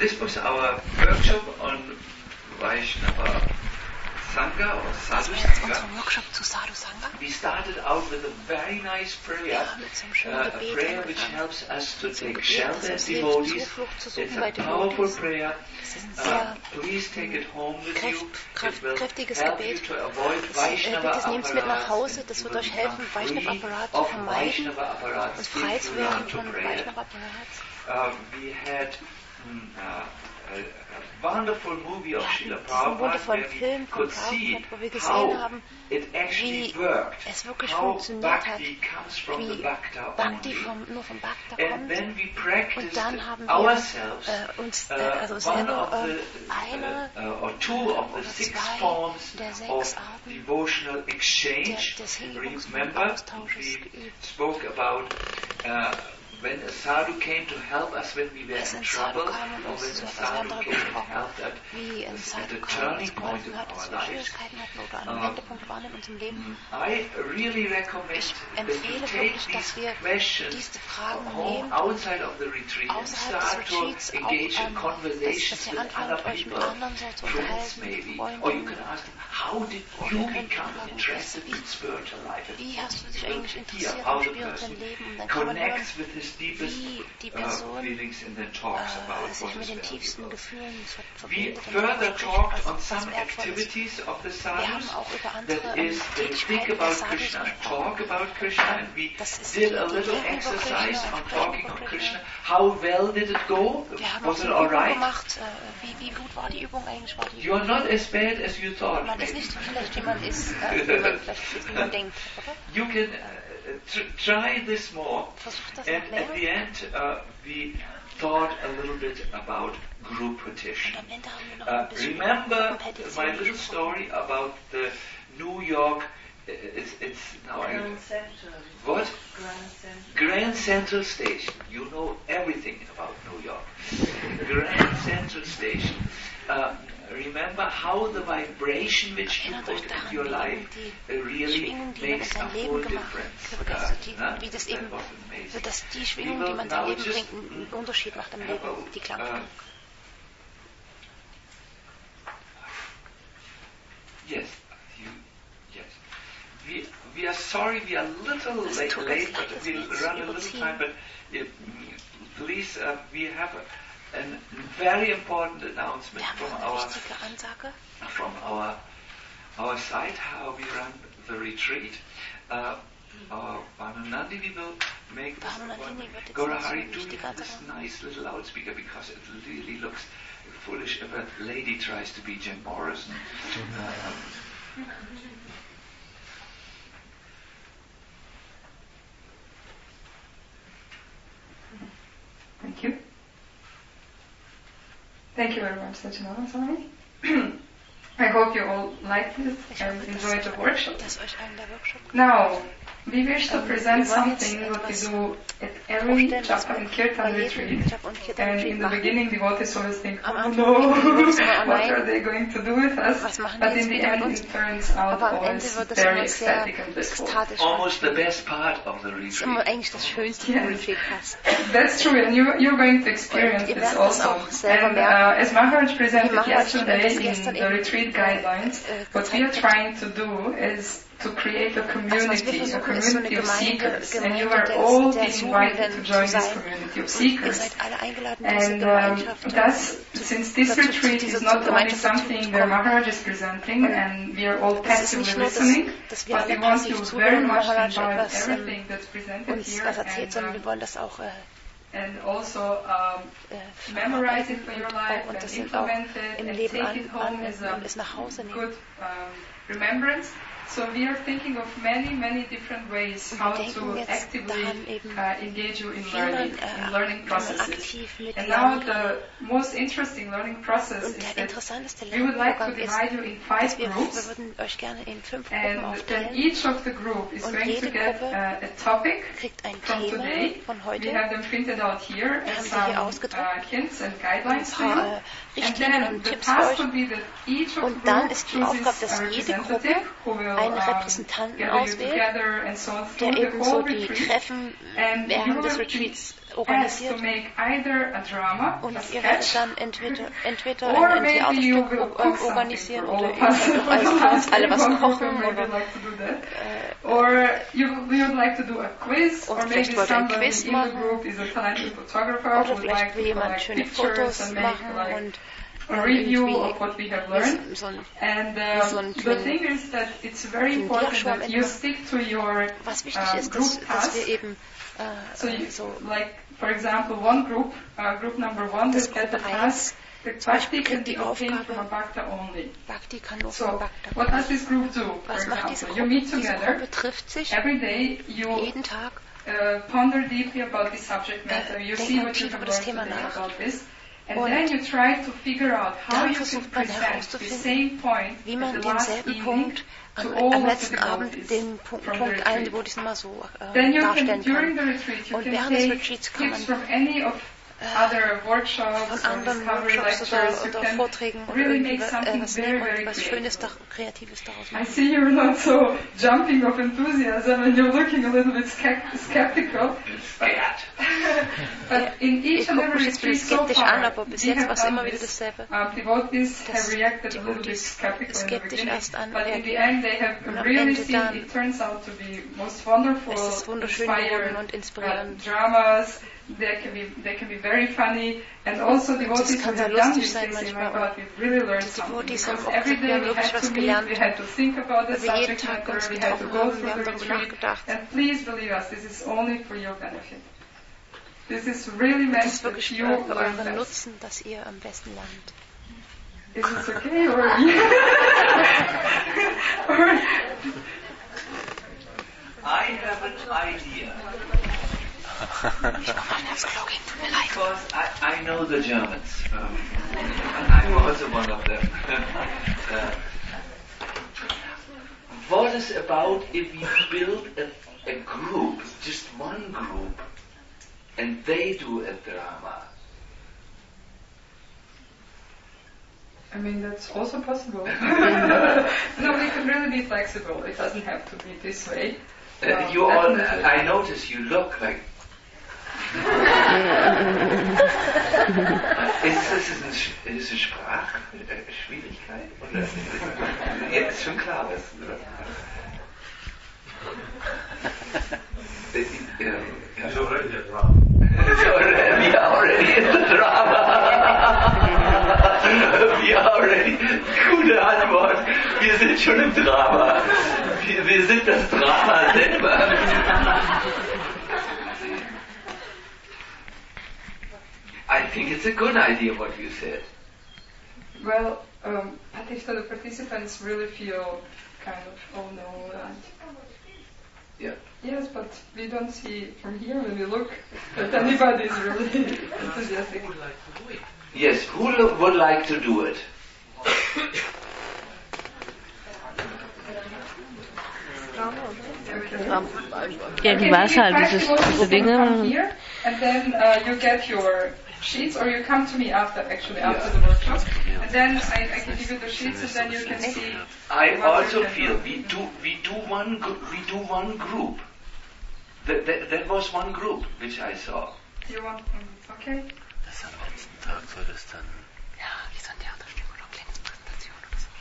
this was our workshop on Vaishnava Sangha or Das Sadhu war jetzt Sangha. unser Workshop zu Sadhu Sangha. We started out with a very nice prayer, Wir haben mit so einem schönen uh, a Gebet prayer which angefangen. helps us to Mit so einem take Gebet, shelter das in uns hilft, devotees. Zuflucht zu It's suchen a bei powerful Devotees. prayer. Es ist ein Uh, sehr please take it home with kräft, you. kräft, It will kräftiges help you Gebet. to avoid Das, äh, Vaishnava bitte nehmt es mit nach apparats. Hause, das You wird will euch helfen, become free Vaishnava-Apparat zu of vermeiden Vaishnava apparats und if frei you zu learn werden to von pray. Vaishnava-Apparat. Uh, we had mm, uh, a, a wonderful movie of Wir Srila hatten diesen Prabhupada wundervollen where we Film von could see Prabhupada, wo wir gesehen how haben, it actually wie worked, es wirklich how funktioniert hat, Bhakti comes from the wie Bhakta Bhakti only. vom, nur vom Bhakta And kommt. then we Und practiced dann haben wir ourselves äh, uns, äh, uh, also one selber of the, äh, eine uh, uh, or two of the oder six zwei forms der of sechs Arten devotional exchange. der, des Hingebungs- und Remember, Austausches we geübt. spoke about uh, when a sadhu came to help us when we were Als in ein Sadhu trouble, kam und or uns when zu a helfen, also wir haben sadhu darüber came and gesprochen, helped us wie ein at Sadhu the kam und turning uns point geholfen in hat, dass our wir lives. Schwierigkeiten hatten oder an einem Um, Wendepunkt waren in unserem Leben. I really recommend Ich that you empfehle take wirklich, these dass wir questions diese Fragen home nehmen, outside of the retreat and außerhalb des start to Retreats auch, engage in ähm, dass, conversations dass ihr with anfangt, other euch mit people, anderen so zu friends unterhalten, maybe, Freunden. or you can ask them, how did Oder you ihr könnt become fragen, interested wie- in spiritual life? And Wie hast du dich you eigentlich will interessiert hear how am the spirituellen person Leben? Und dann kann man hören, connects with his deepest wie die uh, Person feelings and then talks about äh, sich what mit is den tiefsten valuable. Gefühlen ver We verbindet und further darüber spricht, talked on was, was some wertvoll ist. activities of the Wir haben sadhus. auch über andere That ähm, is, they think Tätigkeiten der about Sadhus Krishna and gesprochen. talk about Krishna, and we Das ist did die, a die little reden über exercise Krishna on und sprechen talking über on Krishna. Krishna. How well did it go? Wir haben auch Was so it eine all Übung right? gemacht. Äh, wie, wie gut war die Übung eigentlich? War die You are not as bad as you thought. man ist maybe. nicht so schlecht, wie man ist, äh, wie man vielleicht ist, wie man denkt, oder? You can uh, tr- try this more. Versucht das And noch at the mehr. end, uh, we thought a little bit about group petition. Und am Ende haben wir noch Uh, ein bisschen remember Petition my little gesprochen. story about the New York. uh, It's, it's now I, Grand Central. what Grand Central. Grand Central Station. You know everything about New York. Grand Central Station. Uh, remember how the vibration which you Erinnert put euch daran, in your wie life die uh, really Schwingung, die man in makes a sein whole Leben gemacht difference. hat, Uh, also die, huh? wie das That eben, was so amazing. dass die We Schwingung, will die man in now sein Leben just, bringt, einen Unterschied macht im have Leben, a, die uh, Klangführung. Yes, you, yes. We, we are sorry we are a little Es late, tut uns late leid, but dass we'll wir jetzt run a little überziehen. time. But uh, please, uh, we have a, a very important announcement Wir haben from noch eine our wichtige Ansage. from our our side how we run the retreat. Uh, uh, Bhanunandini will make this Bhanunandini appointment. wird jetzt Gaurahari, so do you wichtige have this Ansage. nice little loudspeaker because it really looks foolish if a lady tries to be Jim Morrison. Um, Thank you. Thank you very much, Satyananda Swami. I hope you all liked it Ich and hoffe, enjoyed the dass, workshop. dass euch allen der Workshop Now, we wish to Ähm, present wir wollen jetzt something what we etwas do at every vorstellen, was Japa wir and Kirtan bei jedem retreat. Japa und Kirtan And Retreat in the machen. beginning, devotees always think, Am oh Anfang no, denken die Devotees immer, oh what nein, are they going to do with us? was machen die But jetzt in the wieder mit end, uns? it turns out Aber am Ende always wird das very immer sehr ecstatic and blissful. ekstatisch. almost the best part of the Das ist immer retreat. eigentlich das Schönste Yes. vom Retreat fast. That's true, and you, you're going to experience Und ihr this werdet das also. auch selber And merken. uh, as Maharaj presented Wie Maharaj yesterday das in gestern the eben, retreat guidelines, äh, what we are gezeigt hat. trying to do is to create a Also was wir community, a versuchen, ist so eine community of Gemeinde, seekers, and you Gemeinde are der, all der being invited to Suchenden join zu this sein. community of Und ihr seekers. seid alle eingeladen, diese And um, Gemeinschaft thus, since this dazu- retreat diese is not only Gemeinschaft dazu something zu that kommen. Maharaj is presenting, Und and we are all das ist passively nicht nur, dass, listening, dass wir but we alle want passiv you very zuhören und much to Maharaj imbibe etwas ähm, everything that's presented uns here, was erzählt, and, sondern um, wir wollen das auch äh, and also um, äh, memorize it for your und, life und and das sind auch implement it im and Leben take it an, home as anwenden a und es nach Hause nehmen. good um, remembrance. So we are thinking of many, many different ways Und how wir denken to jetzt actively daran, eben uh, engage you in vielen, learning, äh, in learning wie man processes. aktiv mit And now lernen the kann. most interesting learning process Und is der that interessanteste we would like to Lernvorgang ist, divide you in five dass wir, wir groups, würden euch gerne in fünf Gruppen and then aufteilen. each of the group is Und going to jede get Gruppe uh, a topic kriegt ein from Thema today. von heute, We have them printed out here Wir as haben sie some hier ausgedruckt. uh, hints and ein guidelines to you. paar äh, And Richtlinien then und the Tipps für task euch. would be that each of Und the dann group ist die Aufgabe, chooses dass a jede representative Gruppe who will einen um, Repräsentanten gather you auswählt, together and so der through the eben so whole die retreat. Treffen And you während des will be Retreats organisiert. to make either a drama, Und a ihr werdet sketch, dann entweder, entweder or ein, ein maybe you Theaterstück will o- cook äh, organisieren something oder for all of us. ihr werdet also für uns alle was One kochen people maybe oder like to do that. Or you, you would like to do a quiz, Und or maybe vielleicht wollt ihr ein somebody Quiz in the machen. group is a talented photographer Oder who would like vielleicht to will jemand collect schöne pictures Fotos and make machen like und a dann review irgendwie of what we have learned. so ein, And so um, ein the kleinen- thing is that it's very kleinen important Diashow am that Ende you machen. stick to your was wichtig uh, ist, dass, group dass wir task. eben äh, So, you, äh, so like, for example, one group, uh, group number one, Das will get the Gruppe task that zum Beispiel Bhakti can kriegt die be obtained Aufgabe, from a Bhakta only. Bhakti kann nur So, von Bhakta what does this group do? For Was macht diese example, Gruppe? you meet Diese together, Gruppe trifft sich every day you jeden Tag, uh, ponder deeply about this subject matter, you denkt see man what you tief have über das learned Thema today nach. about this, and Und then you try to figure out how dann you can versucht man present the herauszufinden, same point wie at man the last denselben evening Punkt to am, all am of letzten the Abend devotees den Punkt, from the Punkt allen retreat. Devotees mal so äh, Then you can, darstellen during kann. the retreat, you Und can während des take Retreats kann tips man from any of other workshops von or anderen discovery Workshops lectures. oder, You oder can Vorträgen oder really irgendwie make äh, something was very, nehmen very und was creative. Schönes, dar- Kreatives daraus I machen. see you're not so jumping of enthusiasm and you're looking a little bit skep- skeptical. Scared. But in each Ich and gucke every mich jetzt ein retreat bisschen so skeptisch an, far, aber bis we jetzt have war es done immer wieder this. dasselbe. Um, devotees Das have reacted a little bit Devotees skeptical in the skeptisch beginning, erst an but in the reagieren. end they have Und am really Ende seen dann it turns out to be most wonderful, Es ist wunderschön inspired geworden und uh, inspirierend. dramas. They can be they can be very funny, and also devotees who kann sehr have done lustig this sein they say, my manchmal. God, we've really learned Die something. Devotees haben Because auch every gesagt, wir day haben we wirklich had was to meet, gelernt. we had to think about the Weil wir jeden subject Tag matter, uns we had to getroffen go haben, through wir haben the darüber retreat, nachgedacht. and please believe us, this is only for your benefit. This is really Das meant ist that wirklich you für für learn euren best. Nutzen, dass ihr am besten lernt. Is this okay or? or I have an idea. Because I, I know the Germans. Um, I'm also one of them. uh, what is about if we build a, a group, just one group, and they do a drama? I mean, that's also possible. No, we can really be flexible. It doesn't have to be this way. Uh, Well, you all, definitely. I notice you look like. ist das eine, Sch- ist eine Sprachschwierigkeit? Oder? Ja, ist schon klar, was. Yeah, He's already a drama. we are already in the drama. We are already. Gute Antwort. Wir sind schon im Drama. Wir, wir sind das Drama selber. I think it's a good idea what you said. Well, um, I think that the participants really feel kind of, oh no, and Yeah. yes, but we don't see from here when we look that anybody is really enthusiastic. Yes, who lo- would like to do it? Irgendwas halt, dieses, diese Dinge. Here, and then uh, you get your sheets, or you come to me after, actually, after the workshop, and then I, I can give you the sheets, and then you can see. I what also you can feel do. we do we do one gr- we do one group. That, that, that was one group which I saw. You want? Okay. Das am letzten Tag soll das dann. Ja, wie so ein Theaterstück oder eine kleine Präsentation oder so.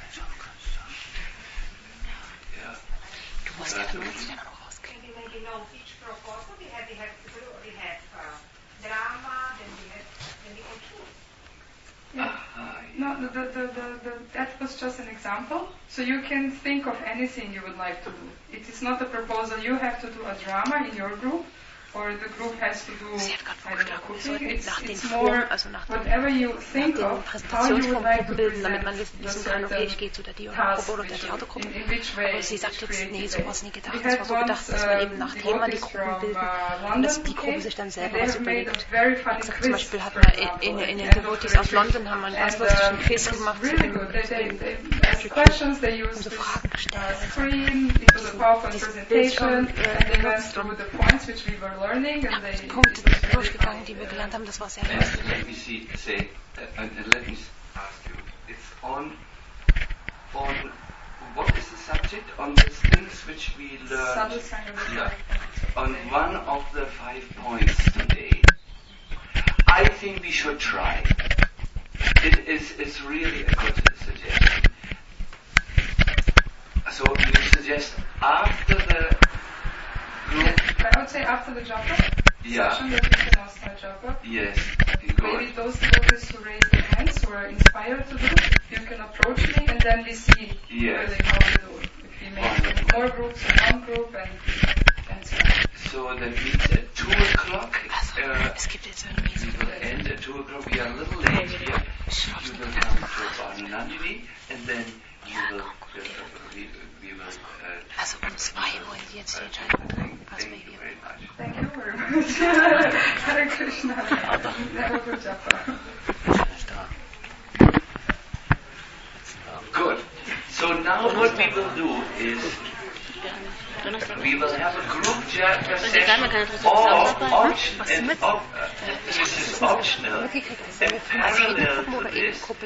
Ja. Du musst ja, du musst dich ja noch rauskriegen. Maybe we know each proposal. We have, we have, we have uh, drama, then we have, then we have truth. Aha, No, the, the, the, the, the, that was just an example. So you can think of anything you would like to do. It is not a proposal. You have to do a drama in your group, or the group has to do, Sie hat gerade I don't know, vorgeschlagen, wir cooking. sollten It's, nach den it's Formen, more also nach den, whatever you nach think den of, how you would like to Präsentationsformen bilden, damit man present wissen the kann, okay, ich certain gehe zu der task Dialogruppe oder der which you- Theatergruppe. in, in which way Aber sie sagt each jetzt, nee, creative so war es way. nie gedacht. We Es had war so gedacht, dass man eben nach Thema die devotees Gruppen from, bilden uh, und London dass die Gruppe came, sich dann and selber they was have made a überlegt. very Sie funny hat gesagt, zum quiz, Beispiel hat for man example, in, in at den the end of Devotees the aus retreat. London haben wir einen ganz And, lustigen uh, Quiz it was gemacht zu really dem, good. They, zu they, dem they asked questions, they haben used so this Fragen uh, gestellt. screen, it was a PowerPoint Dieses presentation, Bildschirm, äh, and they went genutzt through und the points which we were learning, and they, die it Punkte was really durchgegangen, funny. die wir gelernt haben. Das war sehr Uh, lustig. let me see, say, uh, and, and let me s- ask you. It's on, on, what is the subject on these things which we learned? Subtle sign of the Yeah. five points. on one of the five points today, I think we should try. It is it's really a good suggestion. So you suggest after the group? I would say after the japa Yeah. session that we can all start japa. Yes. Good. Maybe those devotees who raise their hands, who are inspired to do, you can approach me and then we see Yes. really how we do. If we make more groups in one group and, and so on. So that means at two o'clock, uh, Es gibt jetzt irgendwie so we will end at two o'clock. We are a little late here. You will come to Bhavanandini and then you will, uh, we, we will, uh, Also um zwei wollen die jetzt die uh, Entscheidung thank, treffen. Also thank you maybe. very much. Thank you very much. Hare Krishna. Have a good japa. Nicht da. Good. So now what we will do is we will have a group japa session or option and op, uh, this is optional and parallel to this